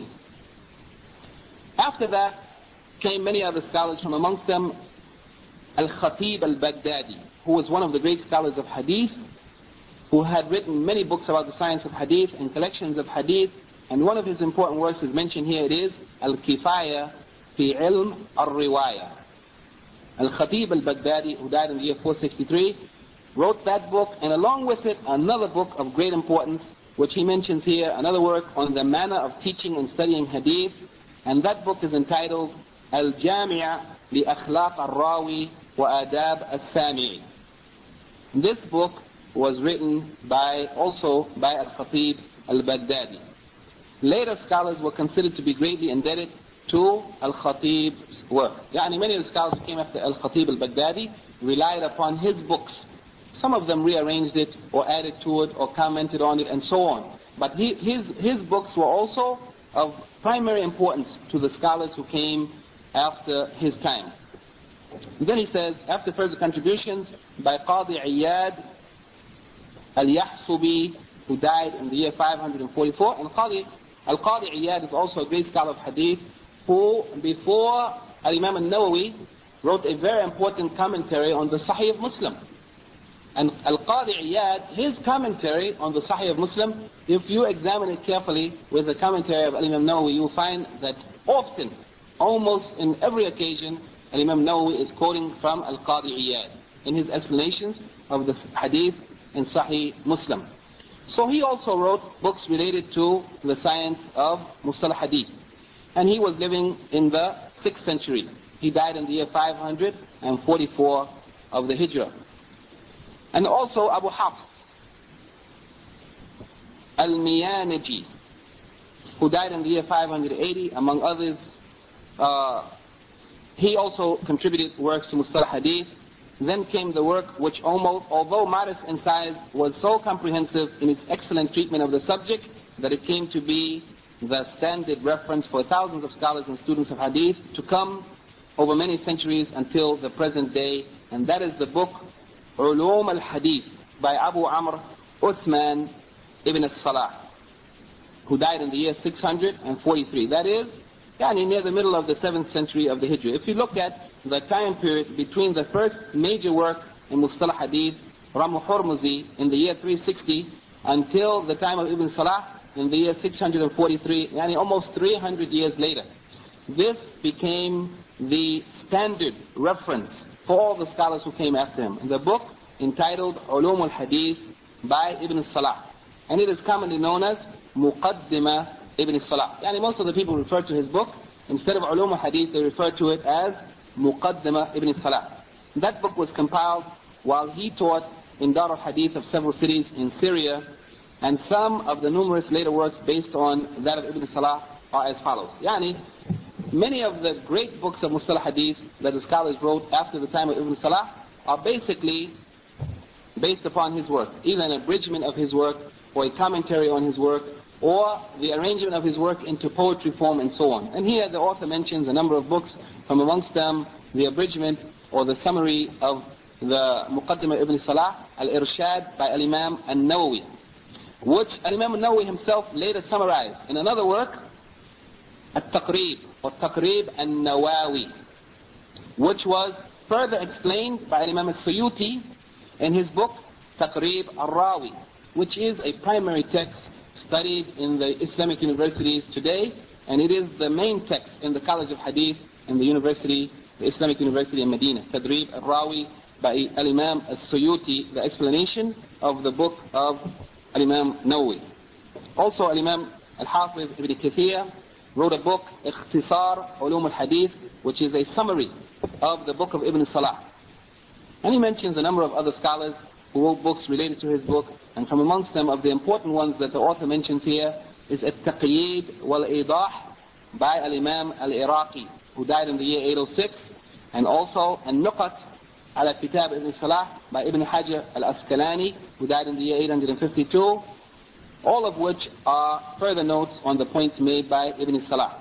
After that came many other scholars, from amongst them Al-Khatib al-Baghdadi, who was one of the great scholars of hadith, who had written many books about the science of hadith and collections of hadith, and one of his important works is mentioned here. It is Al-Kifaya fi Ilm al-Riwaya. Al-Khatib al-Baghdadi, who died in the year four sixty-three, wrote that book, and along with it another book of great importance, which he mentions here, another work on the manner of teaching and studying hadith, and that book is entitled Al-Jami' li Akhlaq al-Rawi wa Adab al-Sami'. This book was written by also by Al-Khatib al-Baghdadi. Later scholars were considered to be greatly indebted to Al-Khatib's work. Yani many of the scholars who came after Al-Khatib al-Baghdadi relied upon his books. Some of them rearranged it or added to it or commented on it and so on. But he, his, his books were also of primary importance to the scholars who came after his time. And then he says, after further contributions by Qadi Iyad al-Yahsubi, who died in the year five forty-four, and Qadi, Al-Qadi Iyad is also a great scholar of hadith, who before Al-Imam al-Nawawi wrote a very important commentary on the Sahih of Muslim. And Al-Qadi Iyad, his commentary on the Sahih of Muslim, if you examine it carefully with the commentary of Al-Imam Nawawi, you'll find that often, almost in every occasion, Al-Imam Nawawi is quoting from Al-Qadi Iyad in his explanations of the hadith in Sahih Muslim. So he also wrote books related to the science of Mustalah Hadith. And he was living in the sixth century. He died in the year five forty-four of the Hijrah. And also Abu Hafs al-Miyaniji, who died in the year five eighty, among others. Uh, he also contributed works to Mustalah Hadith. Then came the work which almost, although modest in size, was so comprehensive in its excellent treatment of the subject that it came to be the standard reference for thousands of scholars and students of Hadith to come over many centuries until the present day. And that is the book Ulum al-Hadith by Abu Amr Uthman ibn al-Salah, who died in the year six forty-three. That is, yani near the middle of the seventh century of the Hijrah. If you look at the time period between the first major work in Mustalah Hadith, Rama Hurmuzi, in the year three sixty, until the time of Ibn Salah in the year six forty-three, yani almost three hundred years later. This became the standard reference for all the scholars who came after him. The book entitled Ulum al-Hadith by Ibn Salah. And it is commonly known as Muqaddimah Ibn Salah. Yani most of the people refer to his book, instead of Ulum al-Hadith, they refer to it as Muqaddimah Ibn Salah. That book was compiled while he taught in Dar al-Hadith of several cities in Syria, and some of the numerous later works based on that of Ibn Salah are as follows. Yani, many of the great books of Mustalah Hadith that the scholars wrote after the time of Ibn Salah are basically based upon his work, either an abridgment of his work, or a commentary on his work, or the arrangement of his work into poetry form and so on. And here the author mentions a number of books, from amongst them the abridgment or the summary of the Muqaddimah Ibn Salah, Al-Irshad by Al-Imam An-Nawawi, which Al-Imam An-Nawawi himself later summarized in another work, At-Taqrib, or Taqrib An-Nawawi, which was further explained by Imam Al-Suyuti in his book Taqrib Al-Rawi, which is a primary text studied in the Islamic universities today, and it is the main text in the College of Hadith in the university, the Islamic University in Medina. Taqrib Al-Rawi by Al-Imam Al-Suyuti, the explanation of the book of Al-Imam Nawawi. Also Al-Imam Al-Hafiz Ibn Kathir wrote a book, Ikhtisar Ulum al-Hadith, which is a summary of the book of Ibn Salah. And he mentions a number of other scholars who wrote books related to his book, and from amongst them, of the important ones that the author mentions here, is At-Taqyid wal-Idah by Al-Imam Al-Iraqi, who died in the year eight oh six, and also An-Nuqat ala Kitab Ibn Salah by Ibn Hajar Al-Asqalani, who died in the year eight hundred fifty-two, all of which are further notes on the points made by Ibn Salah.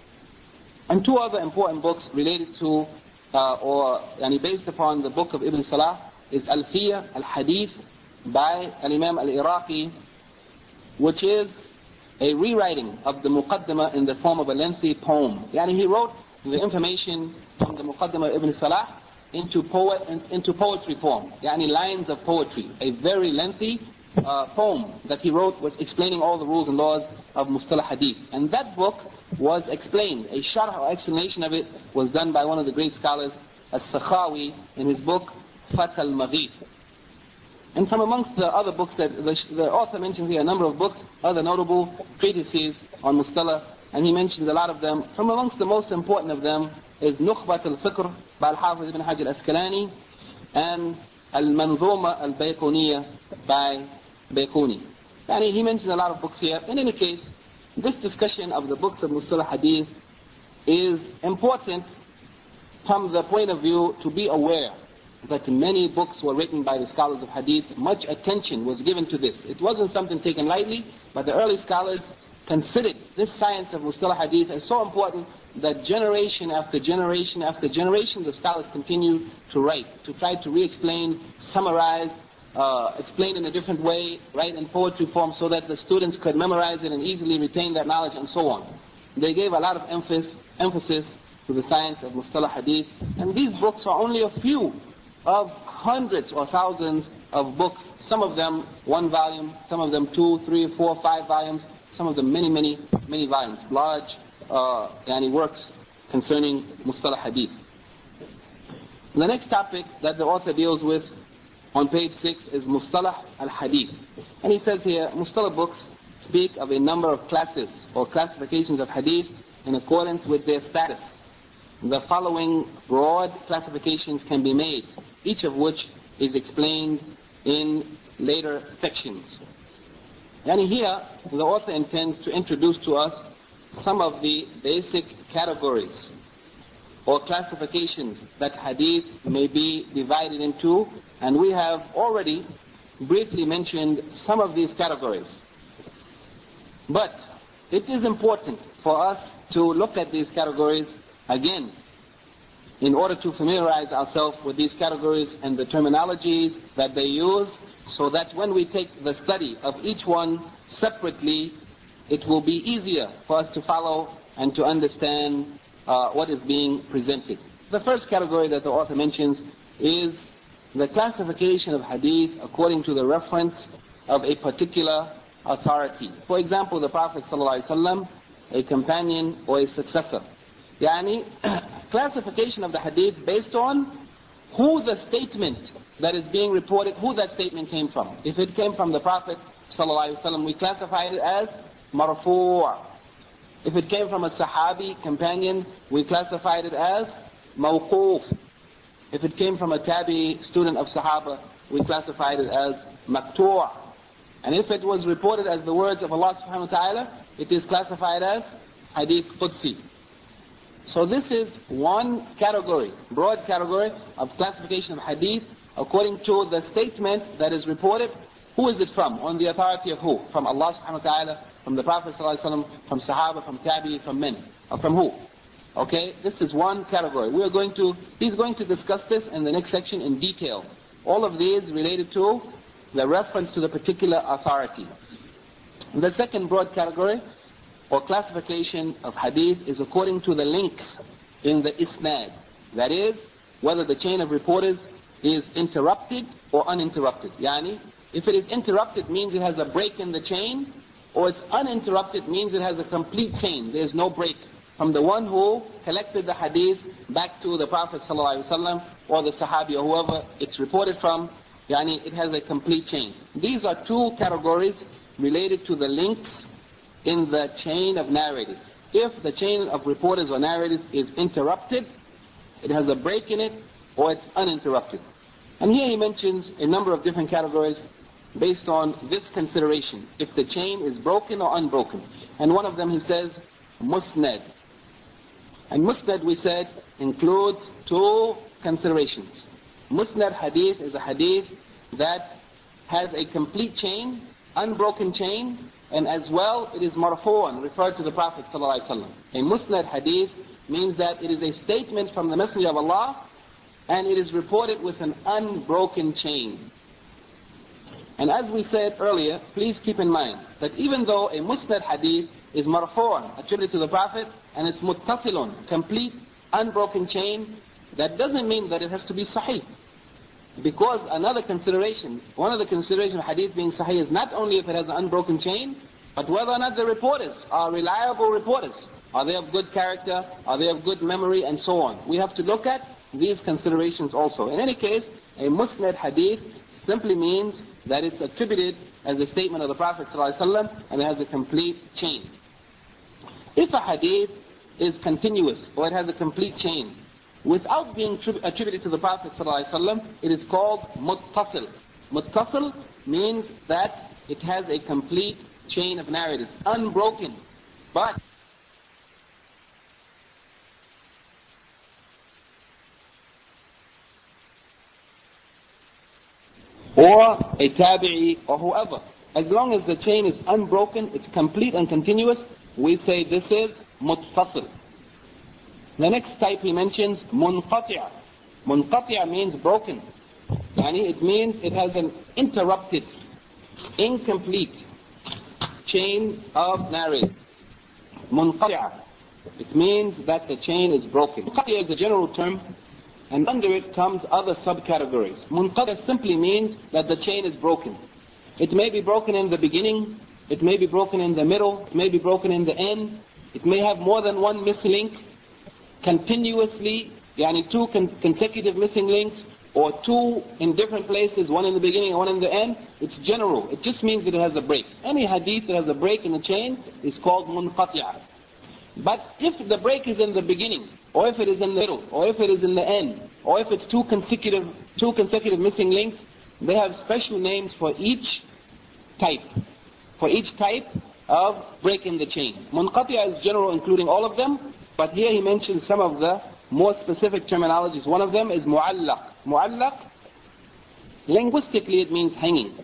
And two other important books related to, uh, or yani based upon the book of Ibn Salah, is Alfiya Al-Hadith by Al-Imam Al-Iraqi, which is a rewriting of the Muqaddimah in the form of a lengthy poem. Yani he wrote the information from the Muqaddimah of Ibn Salah into poet into poetry form, yani lines of poetry, a very lengthy uh, poem that he wrote was explaining all the rules and laws of Mustalah Hadith. And that book was explained, a sharh or explanation of it was done by one of the great scholars, As-Sakhawi, in his book Fath al-Maghith. And from amongst the other books that the, the author mentions here, a number of books, other notable treatises on Mustalah, and he mentions a lot of them. From amongst the most important of them is Nukhbat al-Fikr by Al-Hafiz ibn Hajar al-Asqalani, and Al-Manzuma al-Bayquniya by Bayquni. And he mentions a lot of books here. In any case, this discussion of the books of Mustalah Hadith is important from the point of view to be aware that many books were written by the scholars of Hadith. Much attention was given to this. It wasn't something taken lightly, but the early scholars considered this science of Mustalah Hadith as so important that generation after generation after generation the scholars continued to write, to try to re-explain, summarize, uh, explain in a different way, write in poetry form so that the students could memorize it and easily retain that knowledge and so on. They gave a lot of emphasis, emphasis to the science of Mustalah Hadith, and these books are only a few of hundreds or thousands of books, some of them one volume, some of them two, three, four, five volumes, some of them many, many, many volumes, large uh, yani works concerning Mustalah Hadith. The next topic that the author deals with on page six is Mustalah al-Hadith. And he says here, Mustalah books speak of a number of classes or classifications of Hadith in accordance with their status. The following broad classifications can be made, each of which is explained in later sections. And here, the author intends to introduce to us some of the basic categories or classifications that hadith may be divided into, and we have already briefly mentioned some of these categories. But it is important for us to look at these categories again in order to familiarize ourselves with these categories and the terminologies that they use, so that when we take the study of each one separately, it will be easier for us to follow and to understand uh, what is being presented. The first category that the author mentions is the classification of hadith according to the reference of a particular authority. For example, the Prophet ﷺ, a companion or a successor. Yani, classification of the hadith based on who the statement that is being reported, who that statement came from. If it came from the Prophet ﷺ, we classify it as marfu'. If it came from a sahabi, companion, we classified it as mawquf. If it came from a tabi, student of sahaba, we classified it as maqtu'. And if it was reported as the words of Allah subhanahu wa ta'ala, it is classified as hadith qudsi. So this is one category, broad category of classification of hadith according to the statement that is reported. Who is it from? On the authority of who? From Allah subhanahu wa ta'ala, from the Prophet sallallahu alaihi wasallam, from Sahaba, from Tabi, from men. Or from who? Okay, this is one category. We are going to, he's going to discuss this in the next section in detail. All of these related to the reference to the particular authority. The second broad category or classification of hadith is according to the links in the isnad. That is, whether the chain of reporters is interrupted or uninterrupted. Yani, if it is interrupted means it has a break in the chain, or it's uninterrupted means it has a complete chain. There is no break from the one who collected the hadith back to the Prophet ﷺ or the Sahabi or whoever it's reported from. Yani, it has a complete chain. These are two categories related to the links in the chain of narrators. if the chain of reporters or narrators is interrupted, it has a break in it, or it's uninterrupted. And here he mentions a number of different categories based on this consideration, if the chain is broken or unbroken. And one of them he says, musnad. And musnad, we said, includes two considerations. Musnad hadith is a hadith that has a complete chain, unbroken chain, and as well it is marfu'an, referred to the Prophet ﷺ. A musnad hadith means that it is a statement from the Messenger of Allah, and it is reported with an unbroken chain. And as we said earlier, please keep in mind that even though a musnad hadith is marfu'an, attributed to the Prophet, and it's muttasilun, complete, unbroken chain, that doesn't mean that it has to be sahih. Because another consideration, one of the considerations of hadith being sahih is not only if it has an unbroken chain, but whether or not the reporters are reliable reporters. Are they of good character? Are they of good memory? And so on. We have to look at these considerations also. In any case, a musnad hadith simply means that it's attributed as a statement of the Prophet ﷺ and it has a complete chain. If a hadith is continuous or it has a complete chain, without being tri- attributed to the Prophet ﷺ, it is called muttasil. Muttasil means that it has a complete chain of narratives, unbroken. But or a tabi'i or whoever, as long as the chain is unbroken, it's complete and continuous, we say this is muttasil. The next type he mentions, munqati'. Munqati' means broken. Yani it means it has an interrupted, incomplete chain of narrative. Munqati'. It means that the chain is broken. Munqati' is a general term, and under it comes other subcategories. Munqati' simply means that the chain is broken. It may be broken in the beginning, it may be broken in the middle, it may be broken in the end, it may have more than one mislink, continuously, yani two con- consecutive missing links, or two in different places, one in the beginning and one in the end. It's general. It just means that it has a break. Any hadith that has a break in the chain is called munqati'ah. But if the break is in the beginning, or if it is in the middle, or if it is in the end, or if it's two consecutive, two consecutive missing links, they have special names for each type. For each type of break in the chain. Munqati'ah is general, including all of them. But here he mentions some of the more specific terminologies. One of them is mu'allaq. Mu'allaq, linguistically it means hanging.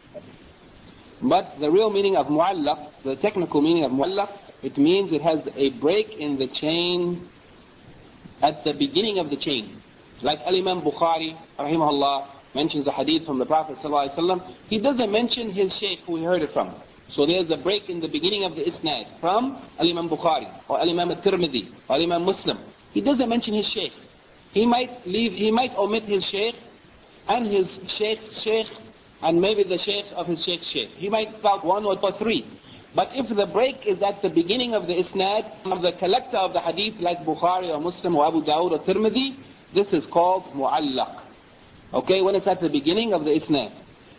But the real meaning of mu'allaq, the technical meaning of mu'allaq, it means it has a break in the chain at the beginning of the chain. Like Al-Imam Bukhari, rahimahullah, mentions a hadith from the Prophet ﷺ. He doesn't mention his shaykh who he heard it from. So there's a break in the beginning of the isnad from Al-Imam Bukhari, or Al-Imam At-Tirmidhi, or Al-Imam Muslim. He doesn't mention his shaykh. He might leave, he might omit his shaykh, and his shaykh's shaykh, and maybe the shaykh of his shaykh's shaykh. He might start one or three. But if the break is at the beginning of the isnad, of the collector of the hadith, like Bukhari or Muslim or Abu Dawud or Tirmidhi, this is called mu'allaq. Okay, when it's at the beginning of the isnad.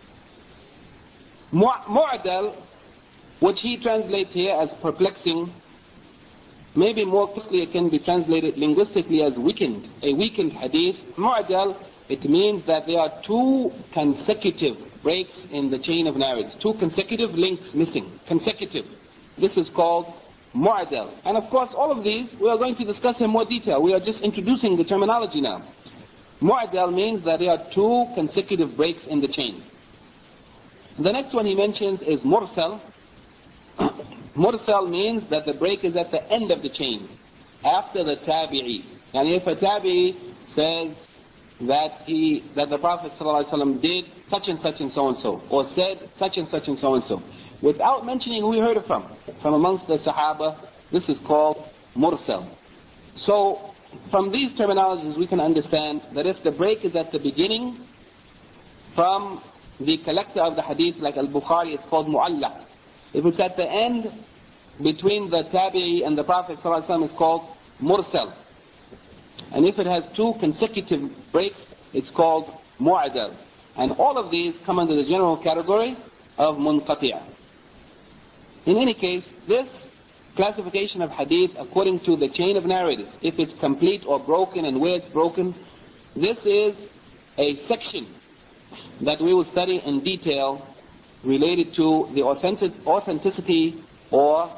Mu'adal, which he translates here as perplexing, maybe more closely it can be translated linguistically as weakened, a weakened hadith. Mu'adal, it means that there are two consecutive breaks in the chain of narratives, two consecutive links missing, consecutive. This is called mu'adal. And of course all of these we are going to discuss in more detail. We are just introducing the terminology now. Mu'adal means that there are two consecutive breaks in the chain. The next one he mentions is mursal. Mursal means that the break is at the end of the chain, after the tabi'i. And if a tabi'i says that he, that the Prophet ﷺ did such and such and so and so, or said such and such and so and so, without mentioning who he heard it from, from amongst the Sahaba, this is called mursal. So, from these terminologies we can understand that if the break is at the beginning, from the collector of the hadith like Al-Bukhari, it's called mu'allaq. If it's at the end, between the tabi'i and the Prophet ﷺ, it's called mursal. And if it has two consecutive breaks, it's called mu'adal. And all of these come under the general category of munqati'. In any case, this classification of hadith according to the chain of narrators, if it's complete or broken and where it's broken. This is a section that we will study in detail related to the authentic, authenticity or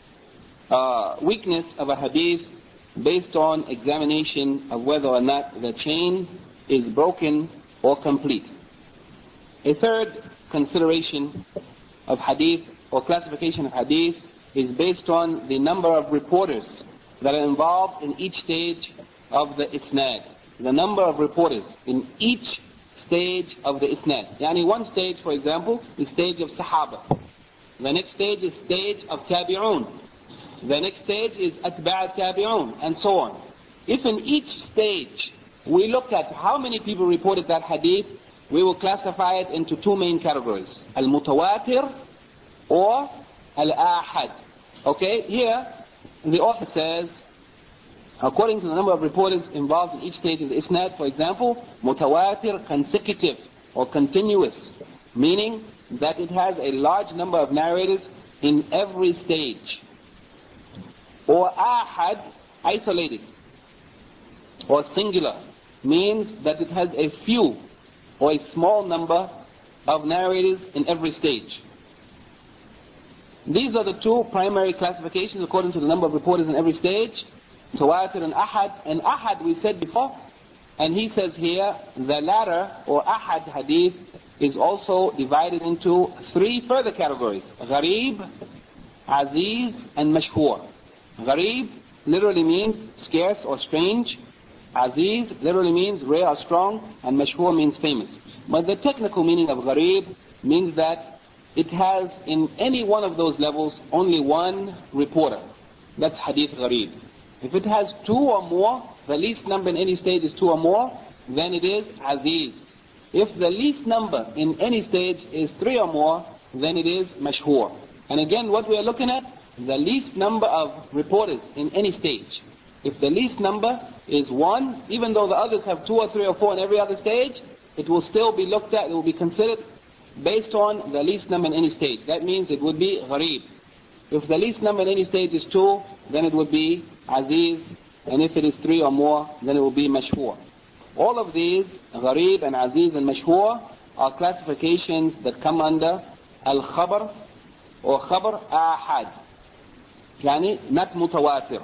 uh, weakness of a hadith based on examination of whether or not the chain is broken or complete. A third consideration of hadith or classification of hadith is based on the number of reporters that are involved in each stage of the isnad. The number of reporters in each stage of the isnad. Yani one stage, for example, is stage of Sahaba. The next stage is stage of Tabi'un. The next stage is Atba' Tabi'un, and so on. If in each stage we look at how many people reported that hadith, we will classify it into two main categories. Al-Mutawatir or Al-Ahad. Okay, here the author says, according to the number of reporters involved in each stage of the isnad, for example, Mutawatir, consecutive or continuous, meaning that it has a large number of narrators in every stage. Or Ahad, isolated or singular, means that it has a few or a small number of narrators in every stage. These are the two primary classifications according to the number of reporters in every stage, Mutawatir and Ahad. And Ahad we said before, and he says here, the latter or Ahad hadith is also divided into three further categories: Gharib, Aziz, and Mashhur. Gharib literally means scarce or strange. Aziz literally means rare or strong, and Mashhur means famous. But the technical meaning of Gharib means that it has in any one of those levels only one reporter. That's Hadith Gharib. If it has two or more, the least number in any stage is two or more, then it is Aziz. If the least number in any stage is three or more, then it is Mashhur. And again, what we are looking at, the least number of reporters in any stage. If the least number is one, even though the others have two or three or four in every other stage, it will still be looked at, it will be considered based on the least number in any stage. That means it would be Gharib. If the least number in any stage is two, then it would be Aziz. And if it is three or more, then it will be Mashhur. All of these, Gharib and Aziz and Mashhur, are classifications that come under Al-Khabar or Khabar Ahad. Yani, not Mutawatir.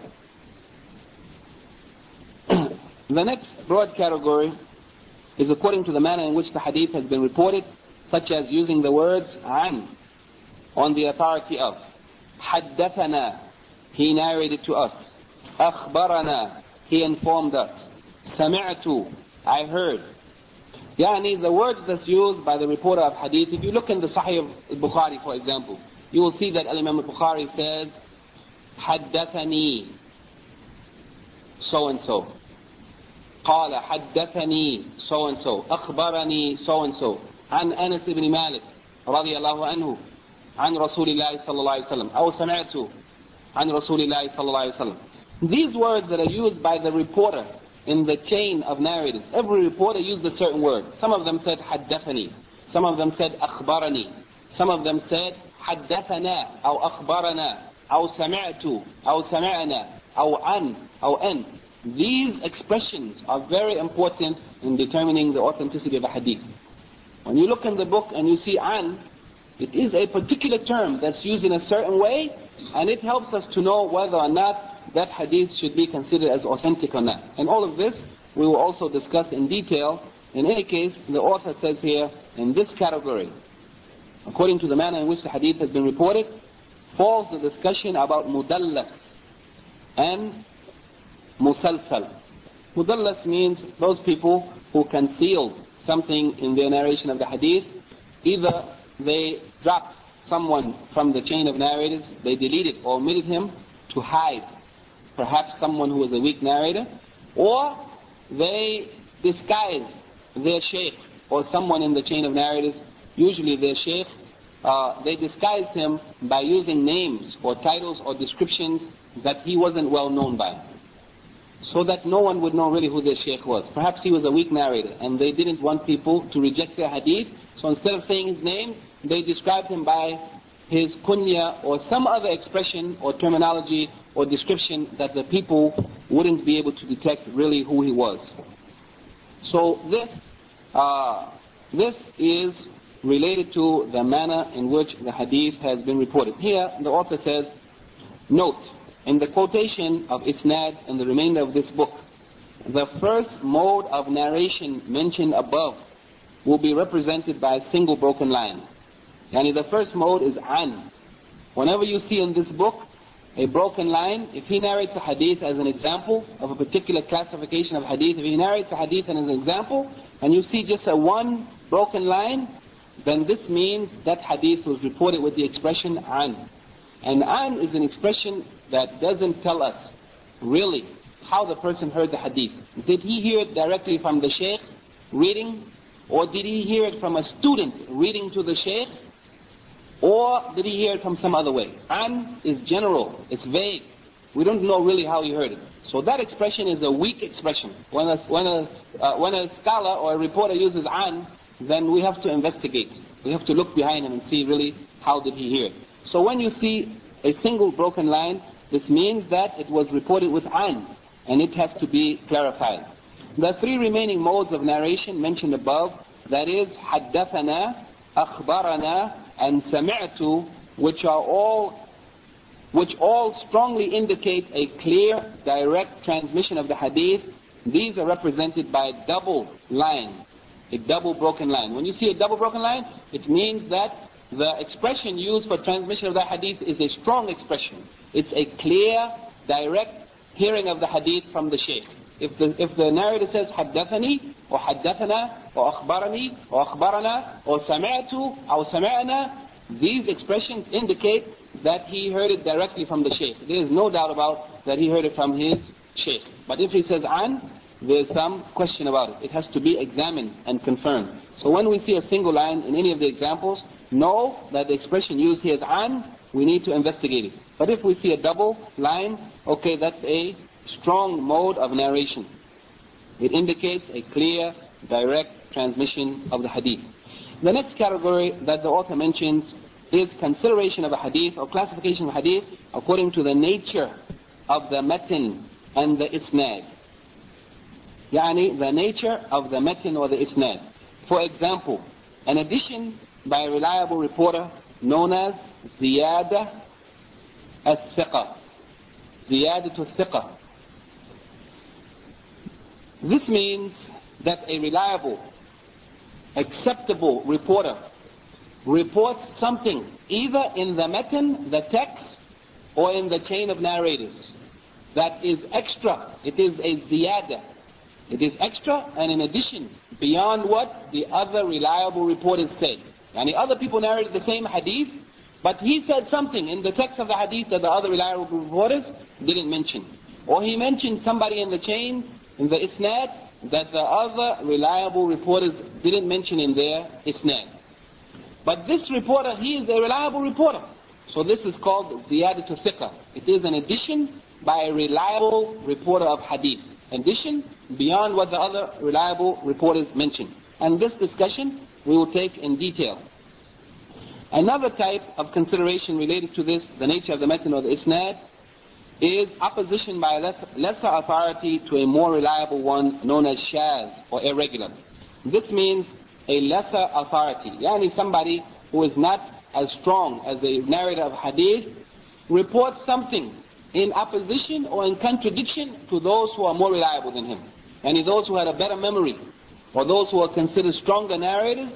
The next broad category is according to the manner in which the hadith has been reported, such as using the words an on the authority of. Haddathana, he narrated to us. Akhbarana, he informed us. Sami'tu, I heard. Yani the words that's used by the reporter of hadith, if you look in the Sahih of Bukhari, for example, you will see that Imam al-Bukhari says, Haddathani, so and so. قال حدثني so and so. أخبرني so and so. عن أنس بن مالك رضي الله عنه عن رسول الله صلى الله عليه وسلم أو سمعت عن رسول الله صلى الله عليه وسلم. These words that are used by the reporter in the chain of narrators, every reporter used a certain word. Some of them said حدثني, some of them said أخبرني, some of them said حدثنا أو أخبرنا أو سمعت أو سمعنا أو عن أو أن. These expressions are very important in determining the authenticity of a hadith. When you look in the book and you see an, it is a particular term that's used in a certain way, and it helps us to know whether or not that hadith should be considered as authentic or not. And all of this we will also discuss in detail. In any case, the author says here, in this category, according to the manner in which the hadith has been reported, falls the discussion about mudallas and musalsal. Mudallas means those people who conceal something in their narration of the hadith. Either they dropped someone from the chain of narrators, they deleted or omitted him to hide perhaps someone who was a weak narrator, or they disguised their sheikh or someone in the chain of narrators, usually their sheikh, uh, they disguised him by using names or titles or descriptions that he wasn't well known by, so that no one would know really who their sheikh was. Perhaps he was a weak narrator and they didn't want people to reject their hadith, so instead of saying his name, they described him by his kunya or some other expression or terminology or description that the people wouldn't be able to detect really who he was. So this, uh, this is related to the manner in which the hadith has been reported. Here the author says, note, in the quotation of isnad in the remainder of this book, the first mode of narration mentioned above will be represented by a single broken line. Yani the first mode is an. Whenever you see in this book a broken line, if he narrates a hadith as an example of a particular classification of hadith, if he narrates a hadith as an example, and you see just a one broken line, then this means that hadith was reported with the expression an. And an is an expression that doesn't tell us really how the person heard the hadith. Did he hear it directly from the shaykh reading, or did he hear it from a student reading to the shaykh, or did he hear it from some other way? An is general, it's vague. We don't know really how he heard it. So that expression is a weak expression. When a, when a, uh, when a scholar or a reporter uses an, then we have to investigate. We have to look behind him and see really how did he hear it. So when you see a single broken line, this means that it was reported with an, and it has to be clarified. The three remaining modes of narration mentioned above, that is حدثنا, أخبرنا, and سمعت, which are all which all strongly indicate a clear, direct transmission of the hadith. These are represented by a double line, a double broken line. When you see a double broken line, it means that the expression used for transmission of the hadith is a strong expression. It's a clear, direct hearing of the hadith from the shaykh. If the, if the narrator says حدثني or حدثنا or أخبرني or أخبرنا or سمعت or سمعنا, these expressions indicate that he heard it directly from the shaykh. There is no doubt about that he heard it from his shaykh. But if he says an, there is some question about it. It has to be examined and confirmed. So when we see a single line in any of the examples, know that the expression used here is an, we need to investigate it. But if we see a double line, okay, that's a strong mode of narration. It indicates a clear, direct transmission of the hadith. The next category that the author mentions is consideration of a hadith or classification of hadith according to the nature of the matn and the isnad. Yani the nature of the matn or the isnad. For example, an addition by a reliable reporter known as ziyada al-thiqa. Ziyada al-thiqa. This means that a reliable, acceptable reporter reports something either in the matan, the text, or in the chain of narrators that is extra. It is a ziyada. It is extra and in addition, beyond what the other reliable reporters said. And the other people narrated the same hadith, but he said something in the text of the hadith that the other reliable reporters didn't mention. Or he mentioned somebody in the chain, in the isnad, that the other reliable reporters didn't mention in their isnad. But this reporter, he is a reliable reporter. So this is called ziyadatu thiqa. It is an addition by a reliable reporter of hadith. Addition beyond what the other reliable reporters mentioned. And this discussion we will take in detail. Another type of consideration related to this, the nature of the matan or the isnad, is opposition by a lesser, lesser authority to a more reliable one known as shaz or irregular. This means a lesser authority. Yani somebody who is not as strong as the narrator of hadith reports something in opposition or in contradiction to those who are more reliable than him. Yani those who had a better memory or those who are considered stronger narrators,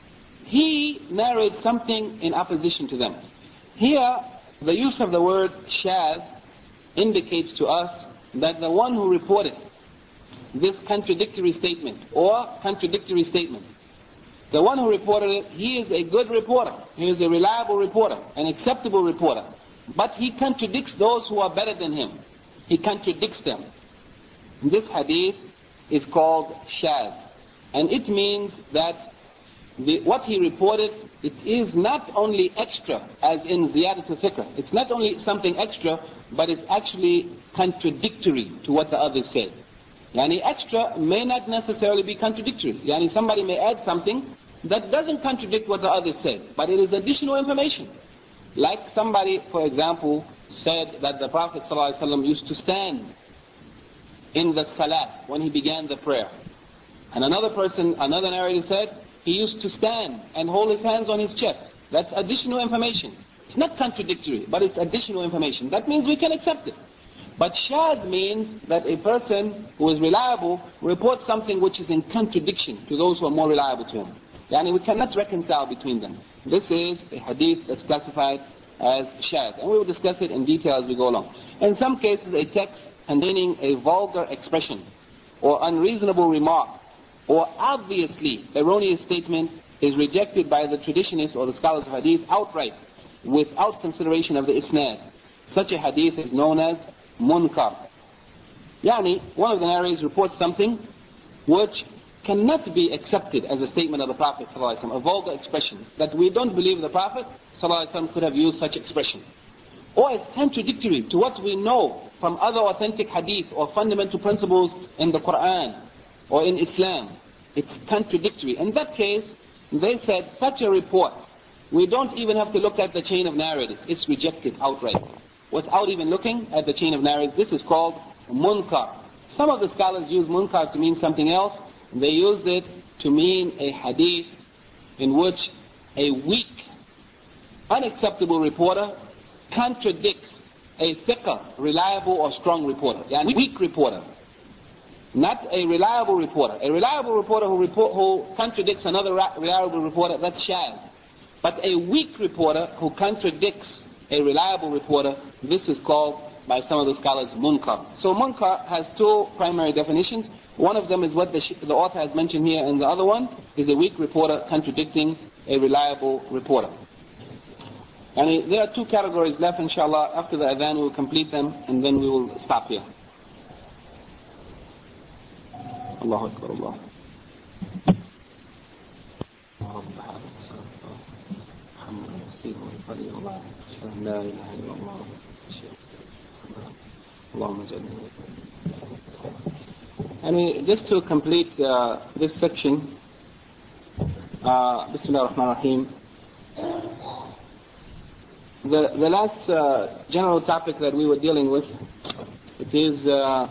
he narrates something in opposition to them. Here, the use of the word shaz indicates to us that the one who reported this contradictory statement or contradictory statement, the one who reported it, he is a good reporter. He is a reliable reporter, an acceptable reporter. But he contradicts those who are better than him. He contradicts them. This hadith is called shaz. And it means that the, what he reported, it is not only extra, as in ziyadatu thiqa. It's not only something extra, but it's actually contradictory to what the others said. Yani extra may not necessarily be contradictory. Yani somebody may add something that doesn't contradict what the others said, but it is additional information. Like somebody, for example, said that the Prophet ﷺ used to stand in the salah when he began the prayer. And another person, another narrator said, he used to stand and hold his hands on his chest. That's additional information. It's not contradictory, but it's additional information. That means we can accept it. But shadh means that a person who is reliable reports something which is in contradiction to those who are more reliable to him. Yani we cannot reconcile between them. This is a hadith that's classified as shadh. And we will discuss it in detail as we go along. In some cases, a text containing a vulgar expression or unreasonable remark or obviously erroneous statement is rejected by the traditionists or the scholars of hadith outright, without consideration of the isnad. Such a hadith is known as munkar. Yani, one of the narrators reports something which cannot be accepted as a statement of the Prophet ﷺ, a vulgar expression, that we don't believe the Prophet ﷺ could have used such expression. Or it's contradictory to what we know from other authentic hadith or fundamental principles in the Quran or in Islam. It's contradictory. In that case, they said such a report, we don't even have to look at the chain of narrators. It's rejected outright, without even looking at the chain of narrators. This is called munkar. Some of the scholars use munkar to mean something else. They use it to mean a hadith in which a weak, unacceptable reporter contradicts a thicker, reliable or strong reporter. Yeah, weak reporter. Not a reliable reporter. A reliable reporter who, report, who contradicts another reliable reporter, that's shadh. But a weak reporter who contradicts a reliable reporter, this is called, by some of the scholars, munkar. So munkar has two primary definitions. One of them is what the, the author has mentioned here, and the other one is a weak reporter contradicting a reliable reporter. And there are two categories left, inshallah. After the adhan, we will complete them, and then we will stop here. Allahu Akbar, Allah. And just to complete uh, this section, uh, Bismillah ar-Rahman ar-Rahim. The, the last uh, general topic that we were dealing with, it is uh,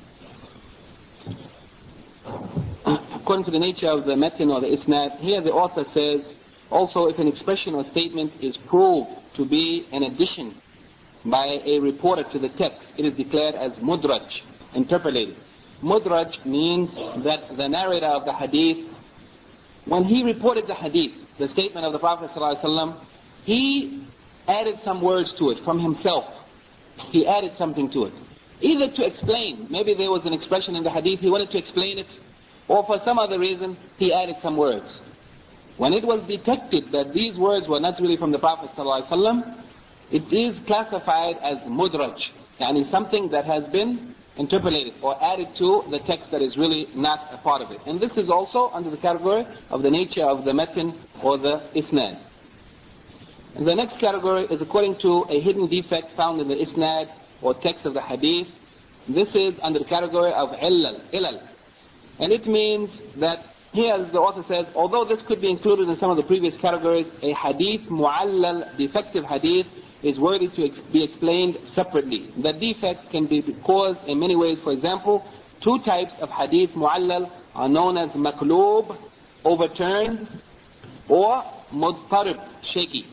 according to the nature of the metin or the isnad. Here the author says, also if an expression or statement is proved to be an addition by a reporter to the text, it is declared as mudraj, interpolated. Mudraj means that the narrator of the hadith, when he reported the hadith, the statement of the Prophet ﷺ, he added some words to it from himself. He added something to it. Either to explain, maybe there was an expression in the hadith, he wanted to explain it, or for some other reason, he added some words. When it was detected that these words were not really from the Prophet ﷺ, it is classified as mudraj, yani something that has been interpolated or added to the text that is really not a part of it. And this is also under the category of the nature of the metin or the isnad. And the next category is according to a hidden defect found in the isnad or text of the hadith. This is under the category of illal, ilal. And it means that here, as the author says, although this could be included in some of the previous categories, a hadith mu'allal, defective hadith, is worthy to ex- be explained separately. The defect can be caused in many ways. For example, two types of hadith mu'allal are known as maqloob, overturned, or mudtarib, shaky.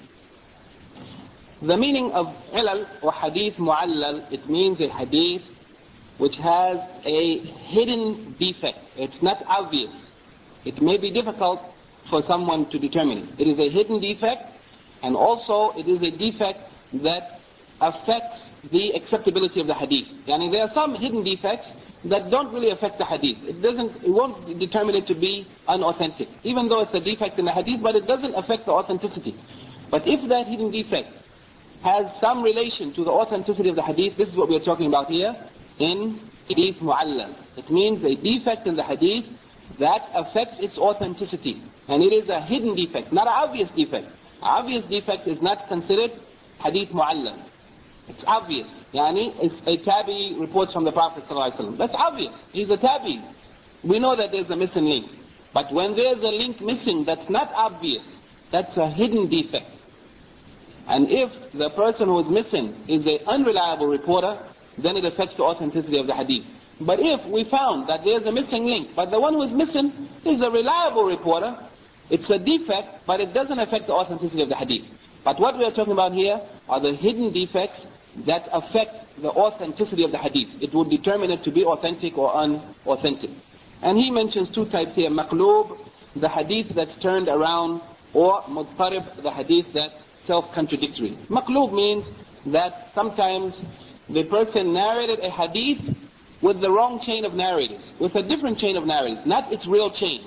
The meaning of ilal or hadith mu'allal, it means a hadith which has a hidden defect. It's not obvious. It may be difficult for someone to determine it. It is a hidden defect, and also it is a defect that affects the acceptability of the hadith. Yani there are some hidden defects that don't really affect the hadith. It doesn't, it won't determine it to be unauthentic, even though it's a defect in the hadith, but it doesn't affect the authenticity. But if that hidden defect has some relation to the authenticity of the hadith, this is what we are talking about here in hadith mu'allal. It means a defect in the hadith that affects its authenticity. And it is a hidden defect, not an obvious defect. Obvious defect is not considered hadith mu'allal. It's obvious. Yani, it's a tabi reports from the Prophet ﷺ. That's obvious. He's a tabi. We know that there's a missing link. But when there's a link missing that's not obvious, that's a hidden defect. And if the person who is missing is an unreliable reporter, then it affects the authenticity of the hadith. But if we found that there's a missing link, but the one who is missing is a reliable reporter, it's a defect, but it doesn't affect the authenticity of the hadith. But what we are talking about here are the hidden defects that affect the authenticity of the hadith. It would determine it to be authentic or unauthentic. And he mentions two types here: maqloob, the hadith that's turned around, or mudtarib, the hadith that's self-contradictory. Maqloob means that sometimes the person narrated a hadith with the wrong chain of narrators, with a different chain of narrators, not its real chain.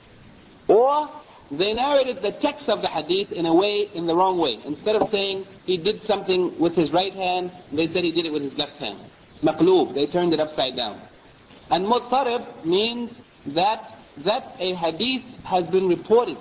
Or they narrated the text of the hadith in a way, in the wrong way. Instead of saying he did something with his right hand, they said he did it with his left hand. Maqloob, they turned it upside down. And mudtarib means that, that a hadith has been reported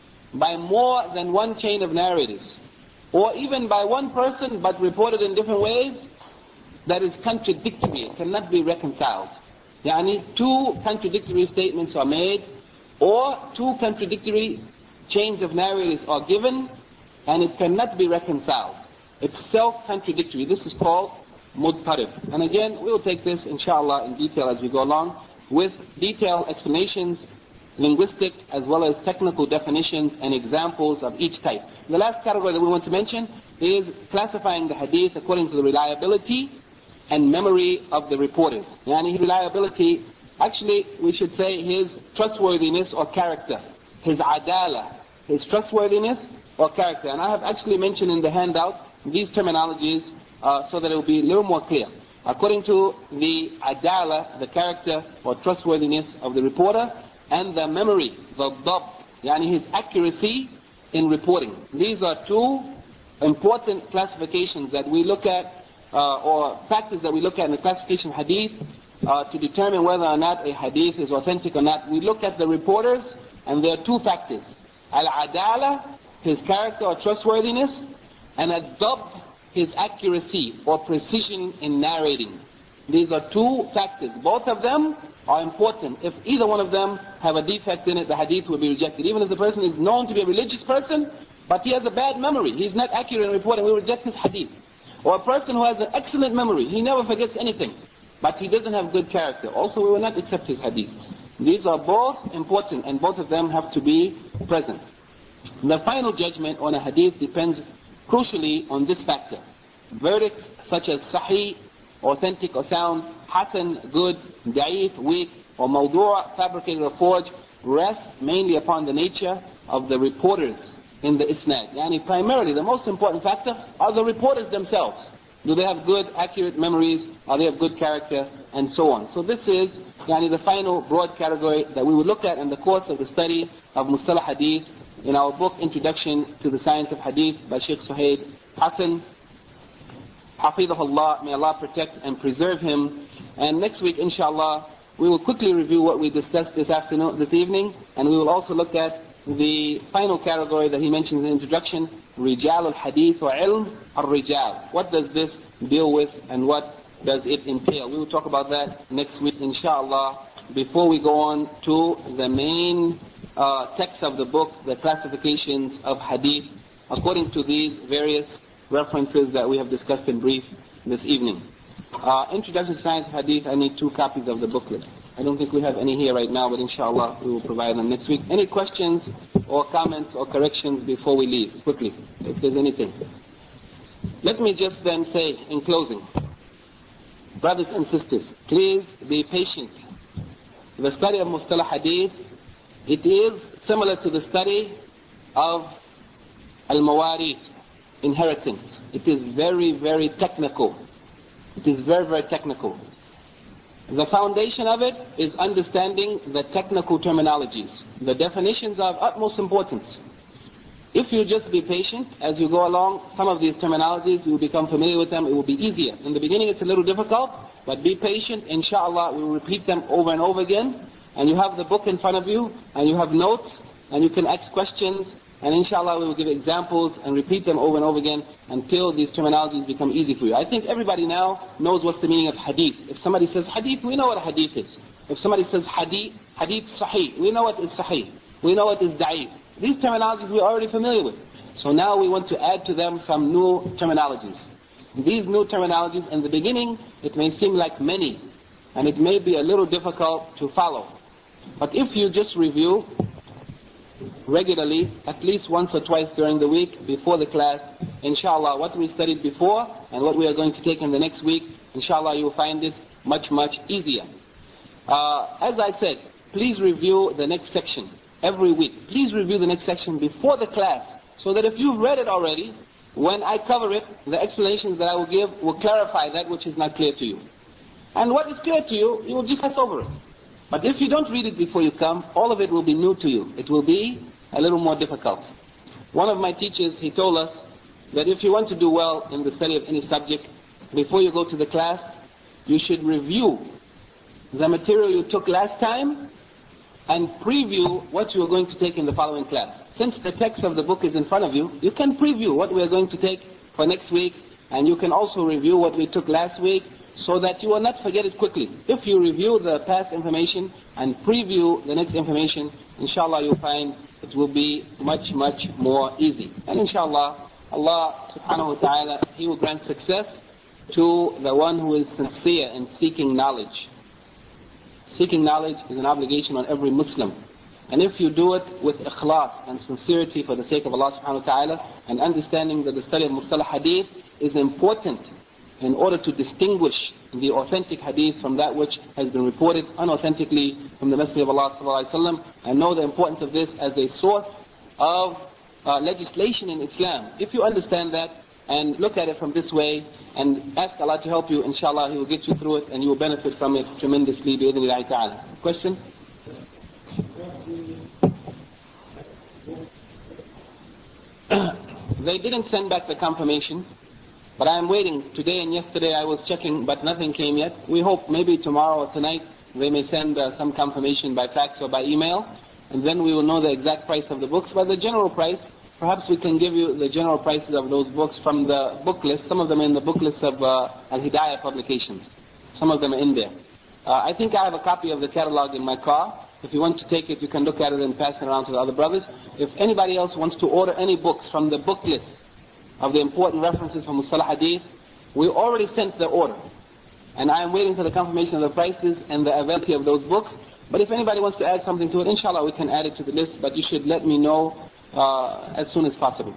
by more than one chain of narrators, or even by one person but reported in different ways, that is contradictory. It cannot be reconciled. Yani two contradictory statements are made, or two contradictory chains of narrators are given, and it cannot be reconciled. It's self-contradictory. This is called mudtarib. And again, we will take this, inshallah, in detail as we go along, with detailed explanations, linguistic as well as technical definitions and examples of each type. The last category that we want to mention is classifying the hadith according to the reliability and memory of the reporters. Yani reliability, actually we should say his trustworthiness or character, his adala, his trustworthiness or character. And I have actually mentioned in the handout these terminologies uh, so that it will be a little more clear. According to the adala, the character or trustworthiness of the reporter, and the memory, the dabt, yani his accuracy in reporting. These are two important classifications that we look at, uh, or factors that we look at in the classification of hadith, uh, to determine whether or not a hadith is authentic or not. We look at the reporters, and there are two factors: al-adala, his character or trustworthiness, and al-dabt, his accuracy or precision in narrating. These are two factors. Both of them are important. If either one of them have a defect in it, the hadith will be rejected. Even if the person is known to be a religious person, but he has a bad memory, he's not accurate in reporting, we reject his hadith. Or a person who has an excellent memory, he never forgets anything, but he doesn't have good character, also we will not accept his hadith. These are both important, and both of them have to be present. The final judgment on a hadith depends crucially on this factor. Verdicts such as sahih, authentic or sound, hasan, good, da'if, weak, or mawdu', fabricated or forged, rest mainly upon the nature of the reporters in the isnad. Yani primarily, the most important factor are the reporters themselves. Do they have good, accurate memories? Are they of good character? And so on. So this is yani the final broad category that we will look at in the course of the study of Mustalah Hadith in our book, Introduction to the Science of Hadith by Sheikh Suhaid Hassan. Hafidhahullah, may Allah protect and preserve him. And next week, inshallah, we will quickly review what we discussed this afternoon, this evening, and we will also look at the final category that he mentions in the introduction, Rijal al-Hadith wa Ilm al-Rijal. What does this deal with and what does it entail? We will talk about that next week, inshallah, before we go on to the main uh, text of the book, the classifications of Hadith, according to these various references that we have discussed in brief this evening. Uh, Introduction to Science of Hadith, I need two copies of the booklet. I don't think we have any here right now, but inshallah we will provide them next week. Any questions or comments or corrections before we leave? Quickly, if there's anything. Let me just then say in closing, brothers and sisters, please be patient. The study of Mustalah Hadith, it is similar to the study of Al-Mawarith, inheritance. It is very, very technical. It is very, very technical. The foundation of it is understanding the technical terminologies. The definitions are of utmost importance. If you just be patient as you go along, some of these terminologies, you will become familiar with them, it will be easier. In the beginning it's a little difficult, but be patient, inshallah, we will repeat them over and over again. And you have the book in front of you, and you have notes, and you can ask questions, and inshallah we will give examples and repeat them over and over again until these terminologies become easy for you. I think everybody now knows what's the meaning of hadith. If somebody says hadith, we know what a hadith is. If somebody says hadith, hadith sahih, we know what is sahih. We know what is da'if. These terminologies we're already familiar with. So now we want to add to them some new terminologies. These new terminologies, in the beginning, it may seem like many, and it may be a little difficult to follow. But if you just review regularly, at least once or twice during the week, before the class, inshallah, what we studied before and what we are going to take in the next week, inshallah, you will find it much, much easier. Uh, as I said, please review the next section every week. Please review the next section before the class, so that if you've read it already, when I cover it, the explanations that I will give will clarify that which is not clear to you. And what is clear to you, you will just pass over it. But if you don't read it before you come, all of it will be new to you. It will be a little more difficult. One of my teachers, he told us that if you want to do well in the study of any subject, before you go to the class, you should review the material you took last time and preview what you are going to take in the following class. Since the text of the book is in front of you, you can preview what we are going to take for next week, and you can also review what we took last week, so that you will not forget it quickly. If you review the past information and preview the next information, inshallah you'll find it will be much, much more easy. And inshallah, Allah subhanahu wa ta'ala, He will grant success to the one who is sincere in seeking knowledge. Seeking knowledge is an obligation on every Muslim. And if you do it with ikhlas and sincerity for the sake of Allah subhanahu wa ta'ala, and understanding that the study of Mustalah Hadith is important in order to distinguish the authentic hadith from that which has been reported unauthentically from the Messenger of Allah sallallahu alaihi wasallam, and know the importance of this as a source of uh, legislation in Islam. If you understand that and look at it from this way and ask Allah to help you, inshallah He will get you through it and you will benefit from it tremendously bi-idhnillahi ta'ala. Question? They didn't send back the confirmation, but I am waiting. Today and yesterday I was checking, but nothing came yet. We hope maybe tomorrow or tonight they may send uh, some confirmation by fax or by email, and then we will know the exact price of the books. But the general price, perhaps we can give you the general prices of those books from the book list. Some of them are in the book list of uh, Al-Hidayah publications. Some of them are in there. Uh, I think I have a copy of the catalog in my car. If you want to take it, you can look at it and pass it around to the other brothers. If anybody else wants to order any books from the book list of the important references from Mustalah Hadith, we already sent the order. And I am waiting for the confirmation of the prices and the availability of those books. But if anybody wants to add something to it, inshallah we can add it to the list, but you should let me know uh, as soon as possible.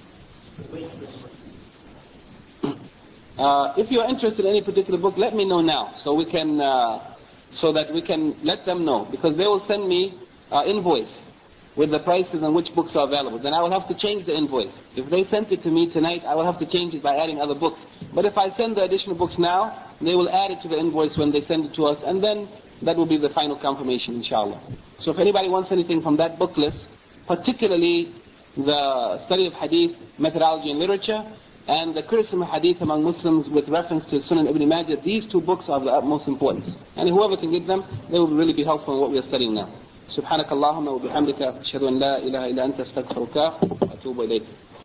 Uh, if you are interested in any particular book, let me know now, so we can, uh, so that we can let them know, because they will send me uh, invoice with the prices and which books are available. Then I will have to change the invoice. If they sent it to me tonight, I will have to change it by adding other books. But if I send the additional books now, they will add it to the invoice when they send it to us, and then that will be the final confirmation, inshallah. So if anybody wants anything from that book list, particularly the study of hadith, methodology and literature, and the criticism of hadith among Muslims with reference to Sunan Ibn Majah, these two books are of the utmost importance. And whoever can get them, they will really be helpful in what we are studying now. سبحانك اللهم وبحمدك أشهد أن لا إله إلا أنت أستغفرك وأتوب إليك.